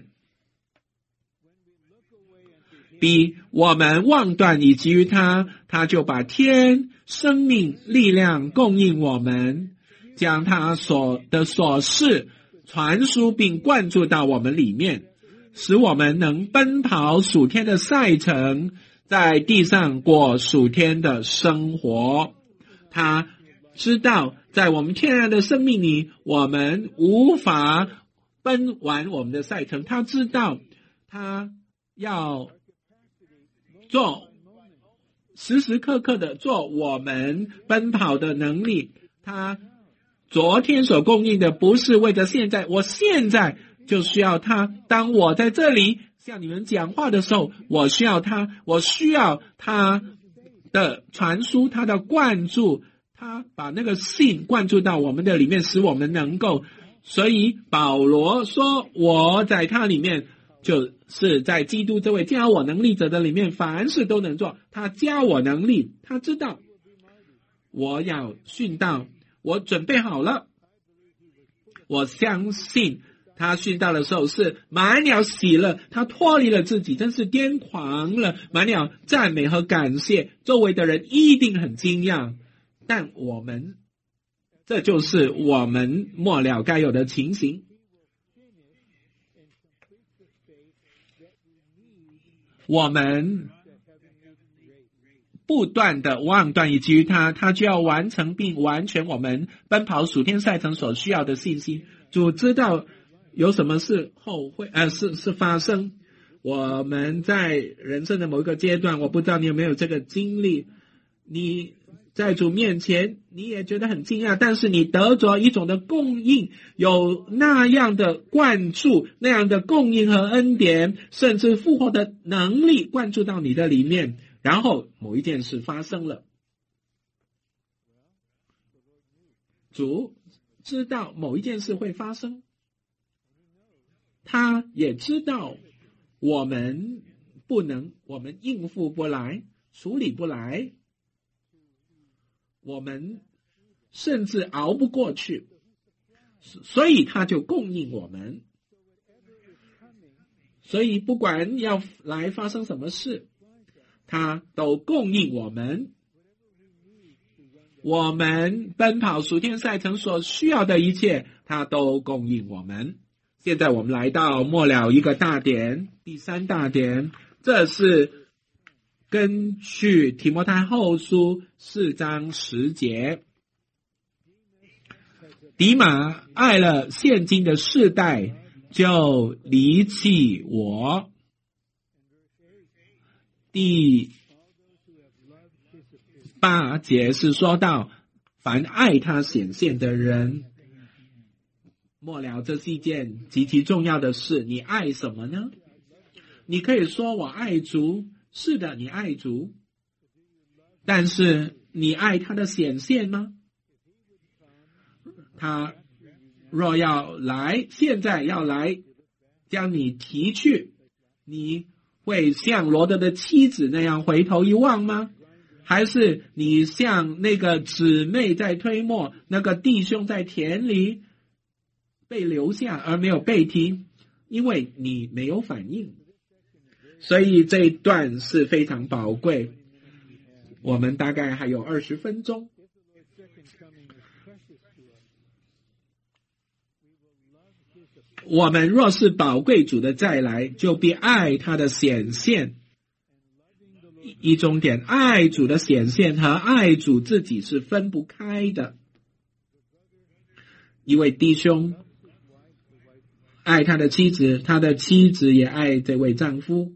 我们望断以及于他，他就把天、生命、力量供应我们，将他所事传输并灌注到我们里面，使我们能奔跑属天的赛程，在地上过属天的生活。他知道在我们天然的生命里，我们无法奔完我们的赛程，他知道他要做时时刻刻的做我们奔跑的能力。他昨天所供应的不是为着现在，我现在就需要他。当我在这里向你们讲话的时候，我需要他，我需要他的传输，他的灌注，他把那个信灌注到我们的里面，使我们能够。所以保罗说，我在他里面，就是在基督这位加我能力者的里面，凡事都能做。他加我能力，他知道我要殉道，我准备好了。我相信他殉道的时候是满了喜乐，他脱离了自己，真是癫狂了，满了赞美和感谢。周围的人一定很惊讶，但这就是我们末了该有的情形。我们不断的望断以及于他，他就要完成并完全我们奔跑属天赛程所需要的信心。主知道有什么事后会是发生。我们在人生的某一个阶段，我不知道你有没有这个经历，你在主面前你也觉得很惊讶，但是你得着一种的供应，有那样的灌注，那样的供应和恩典，甚至复活的能力灌注到你的里面，然后某一件事发生了。主知道某一件事会发生，他也知道我们应付不来，处理不来，我们甚至熬不过去，所以他就供应我们。所以不管要来发生什么事，他都供应我们。我们奔跑属天赛程所需要的一切，他都供应我们。现在我们来到末了一个大点，第3大点，这是根据提摩太后书4章10节，迪马爱了现今的世代，就离弃我。第8节是说到凡爱他显现的人。末了，这是一件极其重要的事，你爱什么呢？ 你可以说我爱主，是的，你爱主，但是你爱他的显现吗？他若要来，现在要来将你提去，你会像罗德的妻子那样回头一望吗？还是你像那个姊妹在推磨，那个弟兄在田里被留下而没有被提，因为你没有反应。所以这一段是非常宝贵。我们大概还有20分钟。我们若是宝贵主的再来，就必爱他的显现。一中点，爱主的显现和爱主自己是分不开的。一位弟兄爱他的妻子，他的妻子也爱这位丈夫。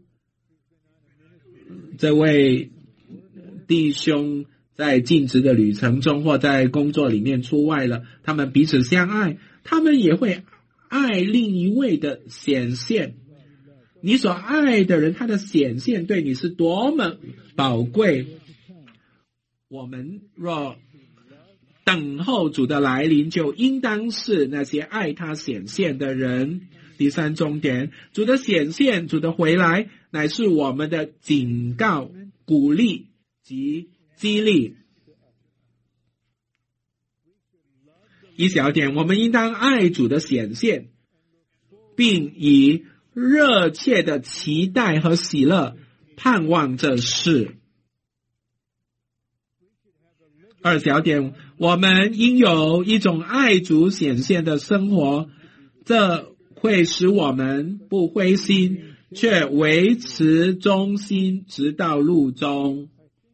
这位弟兄在尽职的旅程中或在工作里面出外了，他们彼此相爱，他们也会爱另一位的显现。你所爱的人，他的显现对你是多么宝贵。我们若等候主的来临，就应当是那些爱他显现的人。第三重点，主的显现，主的回来，乃是我们的警告、鼓励及激励。一小点，我们应当爱主的显现，并以热切的期待和喜乐盼望这事。二小点，我们应有一种爱主显现的生活，这会使我们不灰心，却维持忠心直到路中。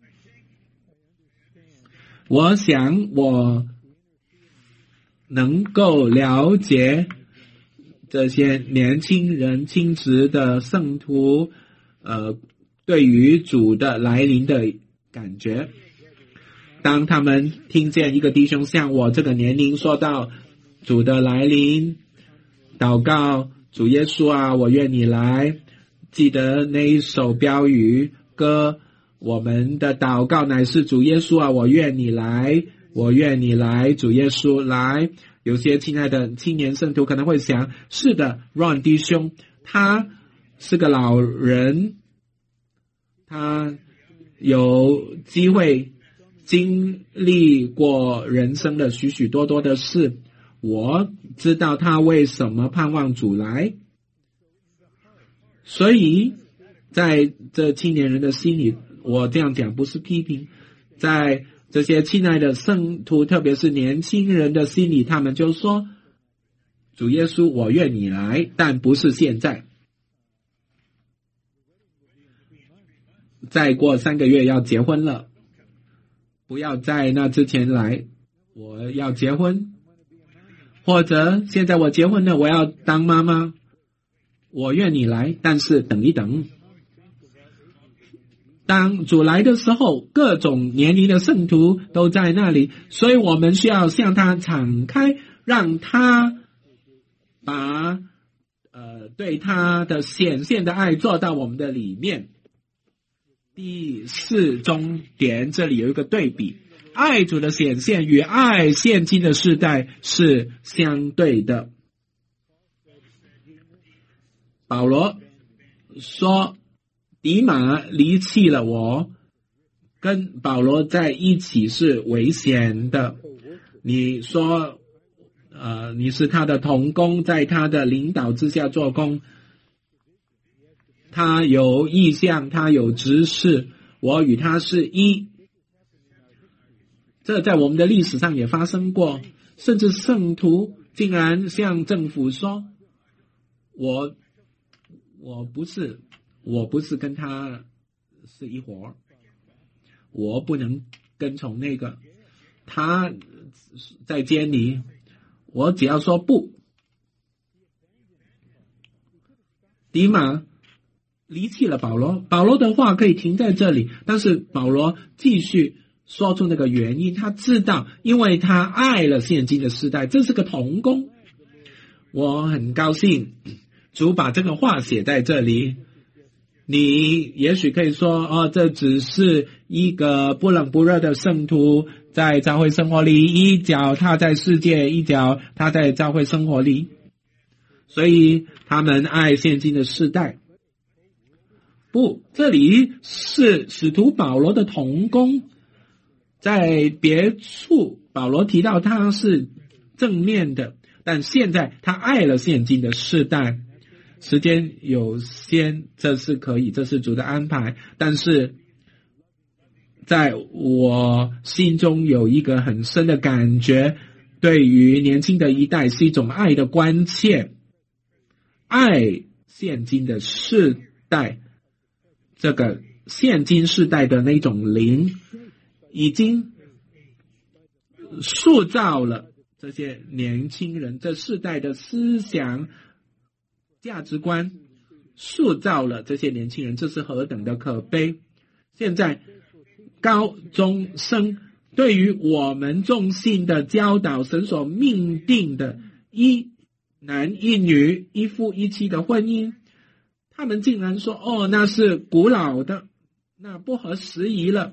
我想我能够了解这些年轻人亲职的圣徒对于主的来临的感觉。当他们听见一个弟兄像我这个年龄说到主的来临，祷告主耶稣啊，我愿你来，记得那一首标语歌，我们的祷告乃是主耶稣啊，我愿你来，我愿你来，主耶稣来。有些亲爱的青年圣徒可能会想，是的 Ron 弟兄他是个老人，他有机会经历过人生的许许多多的事，我知道他为什么盼望主来。所以在这青年人的心里，我这样讲不是批评，在这些亲爱的圣徒，特别是年轻人的心里，他们就说，主耶稣我愿你来，但不是现在，再过3个月要结婚了，不要在那之前来，我要结婚，或者现在我结婚了，我要当妈妈，我愿你来，但是等一等。当主来的时候，各种年龄的圣徒都在那里，所以我们需要向他敞开，让他把对他的显现的爱做到我们的里面。第4中点，这里有一个对比，爱主的显现与爱现今的世代是相对的。保罗说迪马离弃了我，跟保罗在一起是危险的。你说你是他的同工，在他的领导之下做工，他有意向，他有指示，我与他是一。这在我们的历史上也发生过，甚至圣徒竟然向政府说，我不是跟他是一伙，我不能跟从那个，他在监里，我只要说不。迪马离弃了保罗，保罗的话可以停在这里，但是保罗继续说出那个原因，他知道，因为他爱了现今的时代，这是个同工。我很高兴主把这个话写在这里， 你也许可以说，这只是一个不冷不热的圣徒，在教会生活里，一脚踏在世界，一脚踏在教会生活里，所以他们爱现今的世代。不，这里是使徒保罗的同工，在别处保罗提到他是正面的，但现在他爱了现今的世代。时间有限，这是可以，这是主的安排，但是在我心中有一个很深的感觉，对于年轻的一代是一种爱的关切，爱现今的世代，这个现今世代的那种灵已经塑造了这些年轻人，这世代的思想价值观，塑造了这些年轻人，这是何等的可悲。现在高中生对于我们众信的教导，神所命定的一男一女一夫一妻的婚姻，他们竟然说那是古老的，那不合时宜了。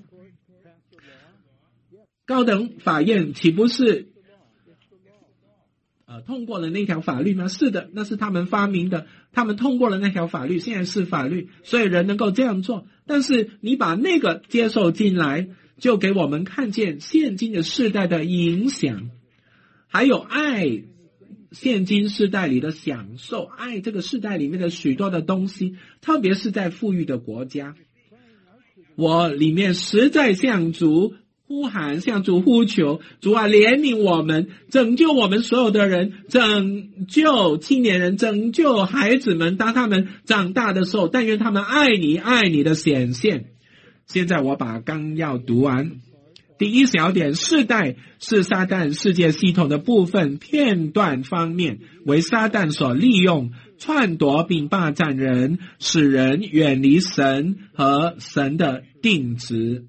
高等法院岂不是通过了那条法律吗？是的，那是他们发明的，他们通过了那条法律，现在是法律，所以人能够这样做。但是你把那个接受进来，就给我们看见现今的世代的影响，还有爱现今世代里的享受，爱这个世代里面的许多的东西，特别是在富裕的国家。我里面实在向主呼喊，向主呼求，主啊，怜悯我们，拯救我们所有的人，拯救青年人，拯救孩子们，当他们长大的时候，但愿他们爱你，爱你的显现。现在我把纲要读完。第一小点，世代是撒旦世界系统的部分，片段方面为撒旦所利用，篡夺并霸占人，使人远离神和神的定旨。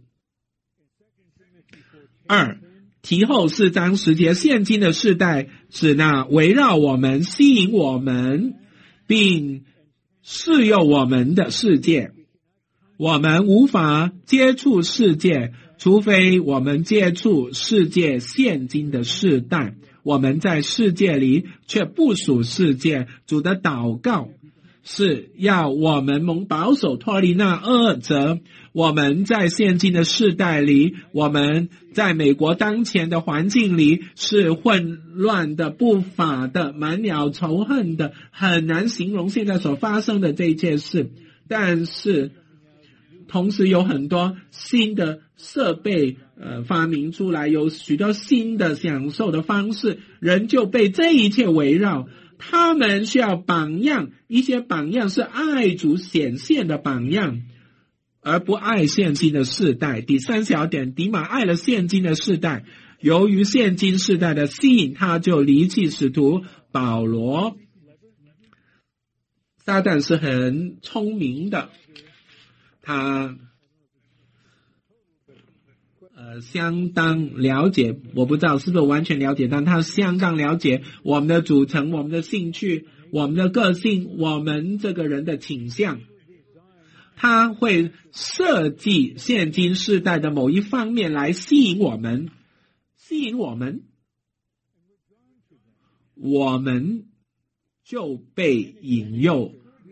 二，提后4章10节，现今的世代指那围绕我们、吸引我们并适用我们的世界。我们无法接触世界，除非我们接触世界现今的世代。我们在世界里却不属世界。主的祷告是要我们蒙保守脱离那恶者。我们在现今的世代里，我们在美国当前的环境里是混乱的、不法的、满了仇恨的，很难形容现在所发生的这一切事。但是同时有很多新的设备发明出来，有许多新的享受的方式，人就被这一切围绕。他们需要榜样，一些榜样是爱主显现的榜样，而不爱现今的世代。第三小点，迪马爱了现今的世代，由于现今世代的吸引，他就离弃使徒保罗。撒旦是很聪明的，他相当了解，我不知道是不是完全了解，但他相当了解我们的组成、我们的兴趣、我们的个性、我们这个人的倾向。他会设计现今世代的某一方面来吸引我们，我们就被引诱。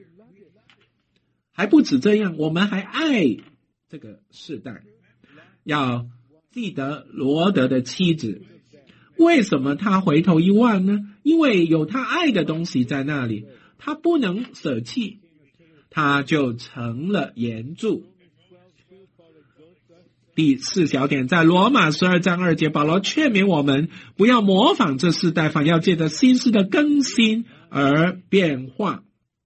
还不止这样，我们还爱这个世代。要记得罗德的妻子，为什么他回头一望呢？因为有他爱的东西在那里，他不能舍弃，他就成了援助。第四小点，在罗马12章2节，保罗劝勉我们不要模仿这世代，反要借着心思的更新而变化。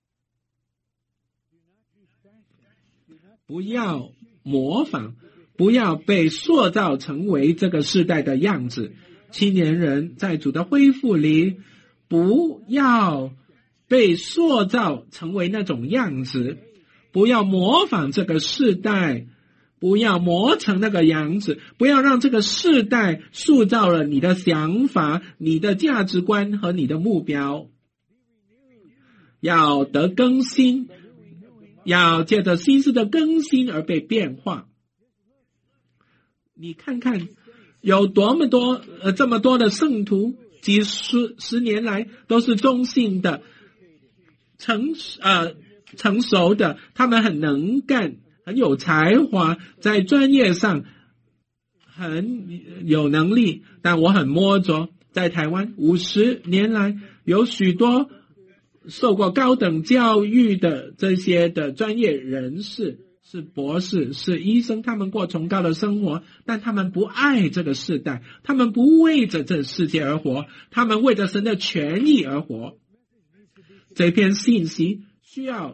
不要模仿，不要被塑造成为这个世代的样子。青年人在主的恢复里，不要被塑造成为那种样子，不要模仿这个世代，不要磨成那个样子，不要让这个世代塑造了你的想法、你的价值观和你的目标。要得更新， 要借着心思的更新而被变化。你看看有多么多这么多的圣徒，几十年来都是忠信的、成熟的，他们很能干，很有才华，在专业上很有能力，但我很摸着，在台湾50年来有许多受过高等教育的这些的专业人士，是博士，是医生，他们过崇高的生活，但他们不爱这个世代，他们不为着这世界而活，他们为着神的权益而活。这篇信息需要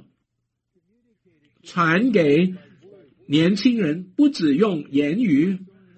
传给年轻人，不只用言语，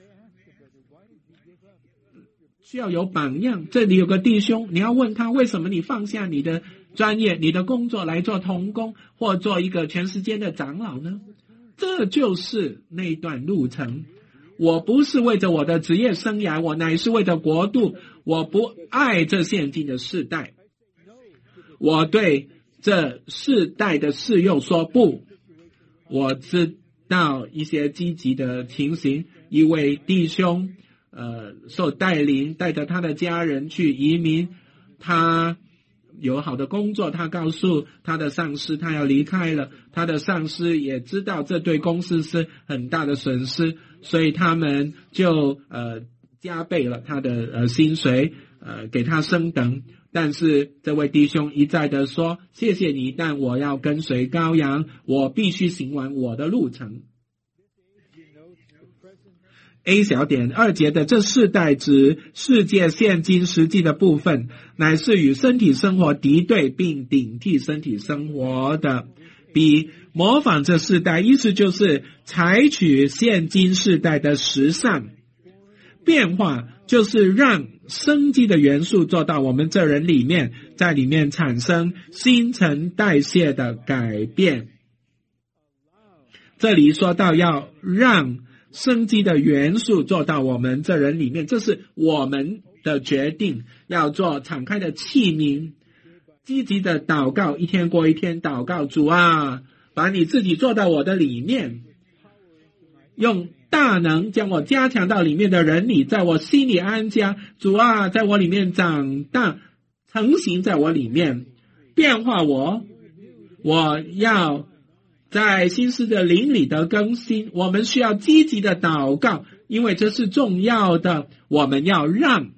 需要有榜样。这里有个弟兄，你要问他为什么你放下你的专业、你的工作来做同工或做一个全时间的长老呢？这就是那段路程。我不是为着我的职业生涯，我乃是为着国度。我不爱这现今的世代，我对这世代的事又说不。我知道一些积极的情形，一位弟兄受带领，带着他的家人去移民，他有好的工作，他告诉他的上司他要离开了，他的上司也知道这对公司是很大的损失，所以他们就加倍了他的薪水，给他升等。但是这位弟兄一再的说，谢谢你，但我要跟随羔羊，我必须行完我的路程。A 小点2节的这世代指世界现今实际的部分，乃是与身体生活敌对并顶替身体生活的。B 模仿这世代，意思就是采取现今世代的时尚变化，就是让生机的元素做到我们这人里面，在里面产生新陈代谢的改变。这里说到要让生机的元素做到我们这人里面，这是我们的决定，要做敞开的器皿，积极的祷告，一天过一天祷告，主啊，把你自己做到我的里面，用大能将我加强到里面的人里，在我心里安家，主啊，在我里面长大，成型在我里面，变化我要在心思的灵里的更新。我们需要积极的祷告，因为这是重要的。我们要让，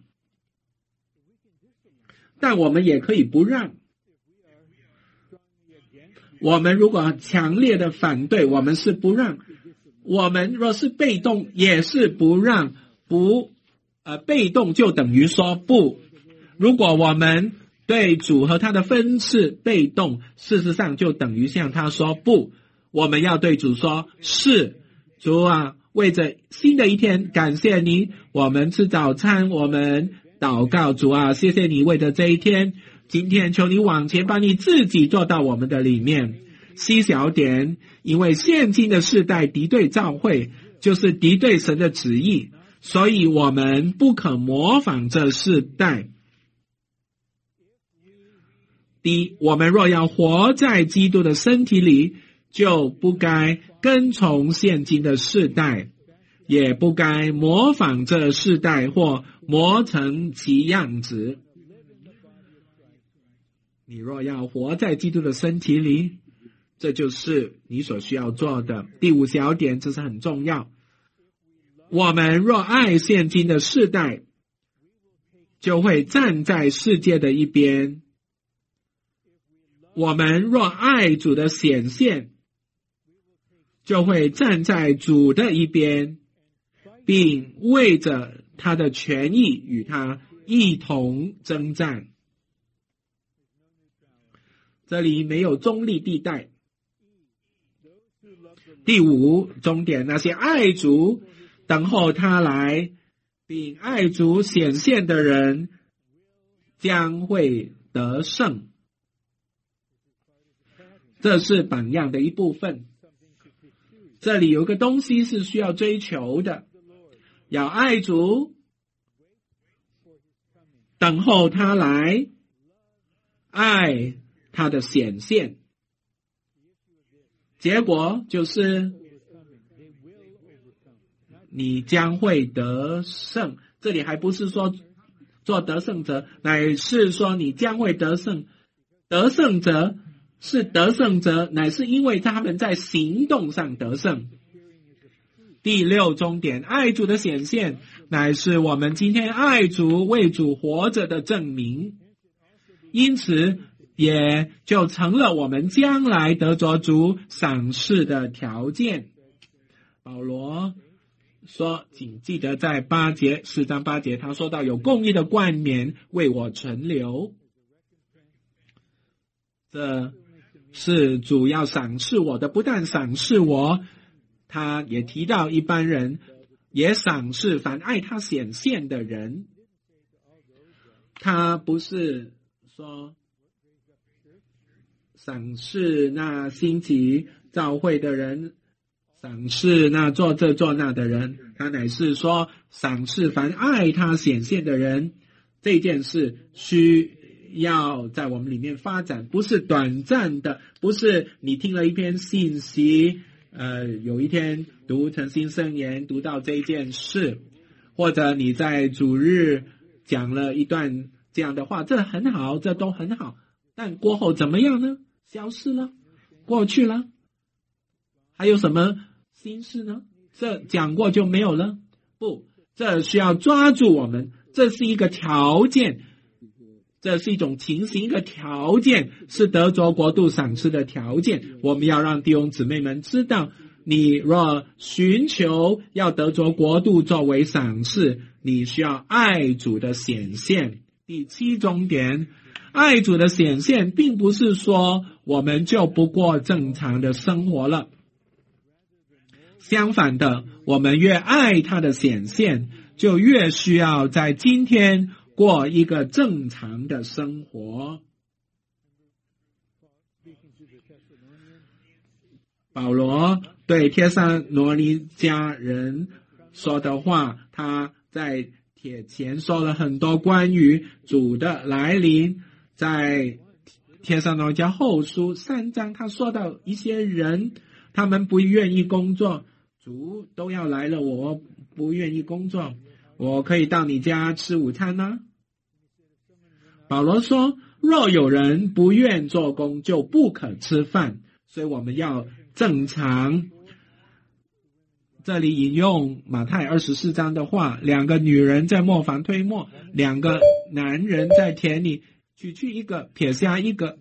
但我们也可以不让。我们如果强烈的反对，我们是不让；我们若是被动，也是不让。被动就等于说不。如果我们对主和他的分赐被动，事实上就等于向他说不。我们要对主说是，主啊，为着新的一天感谢你，我们吃早餐，我们祷告，主啊，谢谢你为着这一天，今天求你往前把你自己做到我们的里面。C 小点，因为现今的世代敌对教会，就是敌对神的旨意，所以我们不可模仿这世代。第一，我们若要活在基督的身体里，就不该跟从现今的世代，也不该模仿这世代或磨成其样子。你若要活在基督的身体里，这就是你所需要做的。第5小点，这是很重要。我们若爱现今的世代，就会站在世界的一边；我们若爱主的显现，就会站在主的一边，并为着他的权益与他一同征战。这里没有中立地带。第5终点，那些爱主等候他来并爱主显现的人将会得胜。这是榜样的一部分。这里有个东西是需要追求的，要爱主，等候他来，爱他的显现。 结果就是你将会得胜。这里还不是说做得胜者，乃是说你将会得胜。得胜者是得胜者，乃是因为他们在行动上得胜。第六重点，爱主的显现，乃是我们今天爱主为主活着的证明，因此也就成了我们将来得着主赏识的条件。保罗说，请记得在4章8节，他说到有公义的冠冕为我存留，这是主要赏识我的，不但赏识我，他也提到一般人，也赏识凡爱他显现的人。他不是说赏识那兴起教会的人，赏识那做这做那的人，他乃是说赏识凡爱他显现的人。这件事需要在我们里面发展，不是短暂的，不是你听了一篇信息，有一天读诚心圣言读到这件事，或者你在主日讲了一段这样的话，这很好，这都很好，但过后怎么样呢？消失了，过去了，还有什么新事呢？这讲过就没有了？不，这需要抓住我们，这是一个条件，这是一种情形，一个条件，是得着国度赏赐的条件。我们要让弟兄姊妹们知道，你若寻求要得着国度作为赏赐，你需要爱主的显现。第7重点，爱主的显现并不是说我们就不过正常的生活了，相反的，我们越爱他的显现，就越需要在今天过一个正常的生活。保罗对帖撒罗尼迦人说的话，他在帖前说了很多关于主的来临。在帖撒罗尼迦后书3章，他说到一些人，他们不愿意工作，主都要来了，我不愿意工作，我可以到你家吃午餐吗？保罗说，若有人不愿做工，就不可吃饭，所以我们要正常。这里引用马太24章的话，2个女人在磨坊推磨，2个男人在田里取去一个，撇下一个，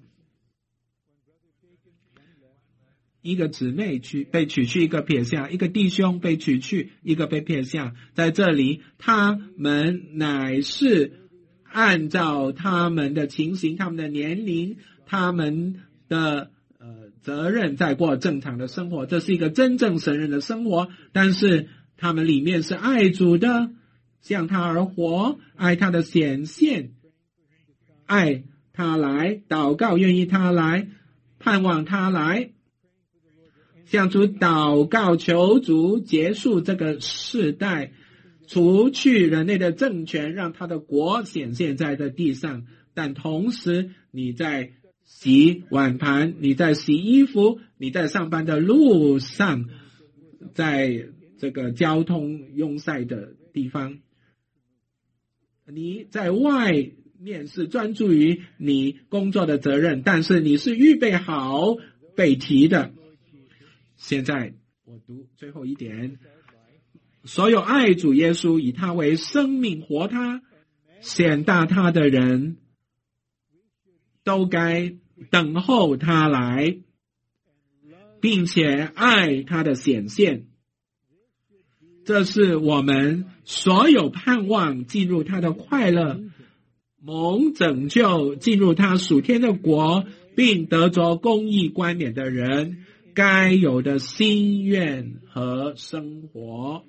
一个姊妹被取去，一个撇下，一个弟兄被取去，一个被撇下。在这里，他们乃是按照他们的情形、他们的年龄、他们的责任在过正常的生活，这是一个真正神人的生活。但是他们里面是爱主的，向他而活，爱他的显现，爱他来，祷告愿意他来，盼望他来，向主祷告，求主结束这个世代，除去人类的政权，让他的国显现在这地上。但同时你在洗碗盘，你在洗衣服，你在上班的路上，在这个交通拥塞的地方，你在外面是专注于你工作的责任，但是你是预备好被提的。现在我读最后一点，所有爱主耶稣，以他为生命活他、显大他的人，都该等候他来，并且爱他的显现。这是我们所有盼望进入他的快乐、蒙拯救进入他属天的国，并得着公义冠冕的人该有的心愿和生活。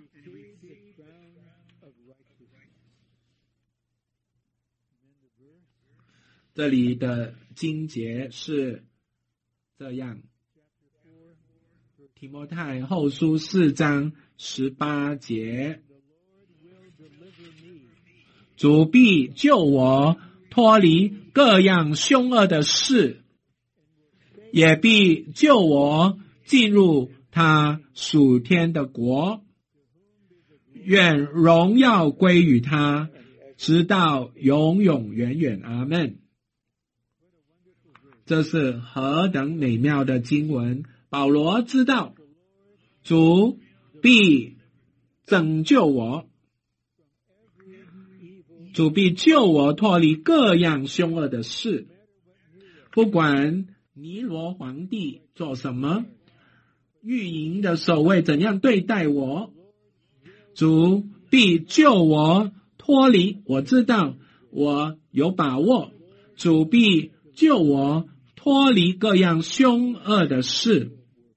这里的经节是这样，提摩太后书4章18节，主必救我脱离各样凶恶的事，也必救我进入他属天的国。愿荣耀归于他，直到永永远远。阿们。这是何等美妙的经文！保罗知道主必拯救我，主必救我脱离各样凶恶的事。不管尼罗皇帝做什么，御营的守卫怎样对待我，主必救我脱离。我知道，我有把握，主必救我脱离各样凶恶的事。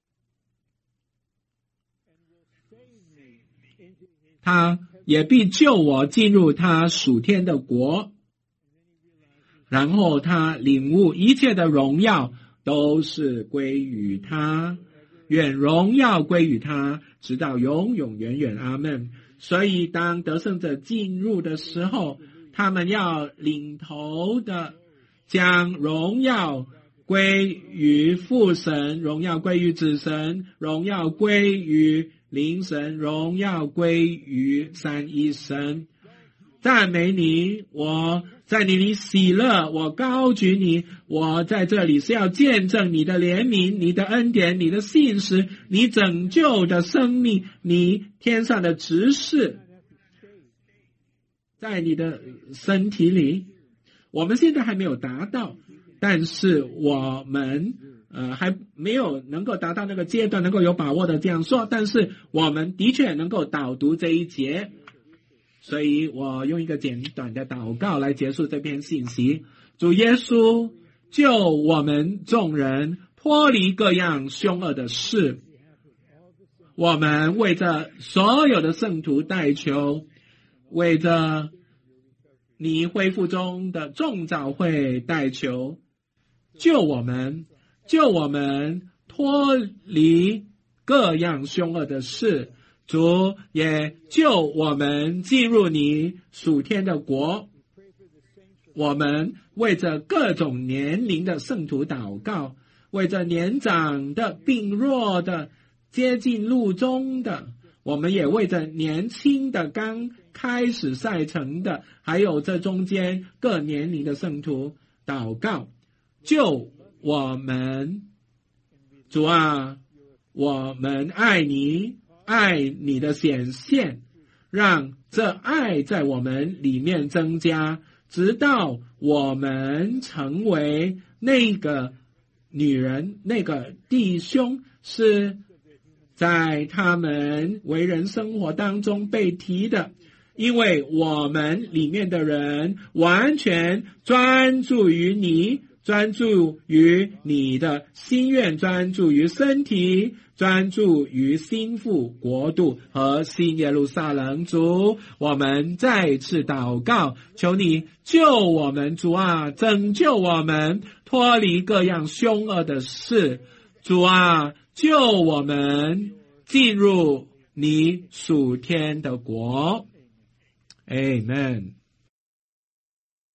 他也必救我进入他属天的国，然后他领悟一切的荣耀都是归于他，愿荣耀归于他，直到永永远远。阿们。所以当得胜者进入的时候，他们要领头的将荣耀归于父神，荣耀归于子神，荣耀归于灵神，荣耀归于三一神。赞美你，我在你里喜乐，我高举你，我在这里是要见证你的怜悯，你的恩典，你的信实，你拯救的生命，你天上的执事，在你的身体里。我们现在还没有达到，但是我们还没有能够达到那个阶段，能够有把握的这样说，但是我们的确能够导读这一节。所以我用一个简短的祷告来结束这篇信息。主耶稣，救我们众人脱离各样凶恶的事。我们为着所有的圣徒代求，为着你恢复中的众教会代求，救我们脱离各样凶恶的事。主也救我们进入你属天的国。我们为着各种年龄的圣徒祷告，为着年长的、病弱的、接近路中的，我们也为着年轻的、刚开始赛程的，还有这中间各年龄的圣徒祷告，救我们。主啊，我们爱你，爱你的显现，让这爱在我们里面增加，直到我们成为那个女人、那个弟兄，是在他们为人生活当中被提的。因为我们里面的人完全专注于你，专注于你的心愿，专注于身体，专注于心腹国度和新耶路撒冷。主，我们再次祷告，求你救我们，主啊，拯救我们脱离各样凶恶的事。主啊，救我们进入你属天的国。Amen。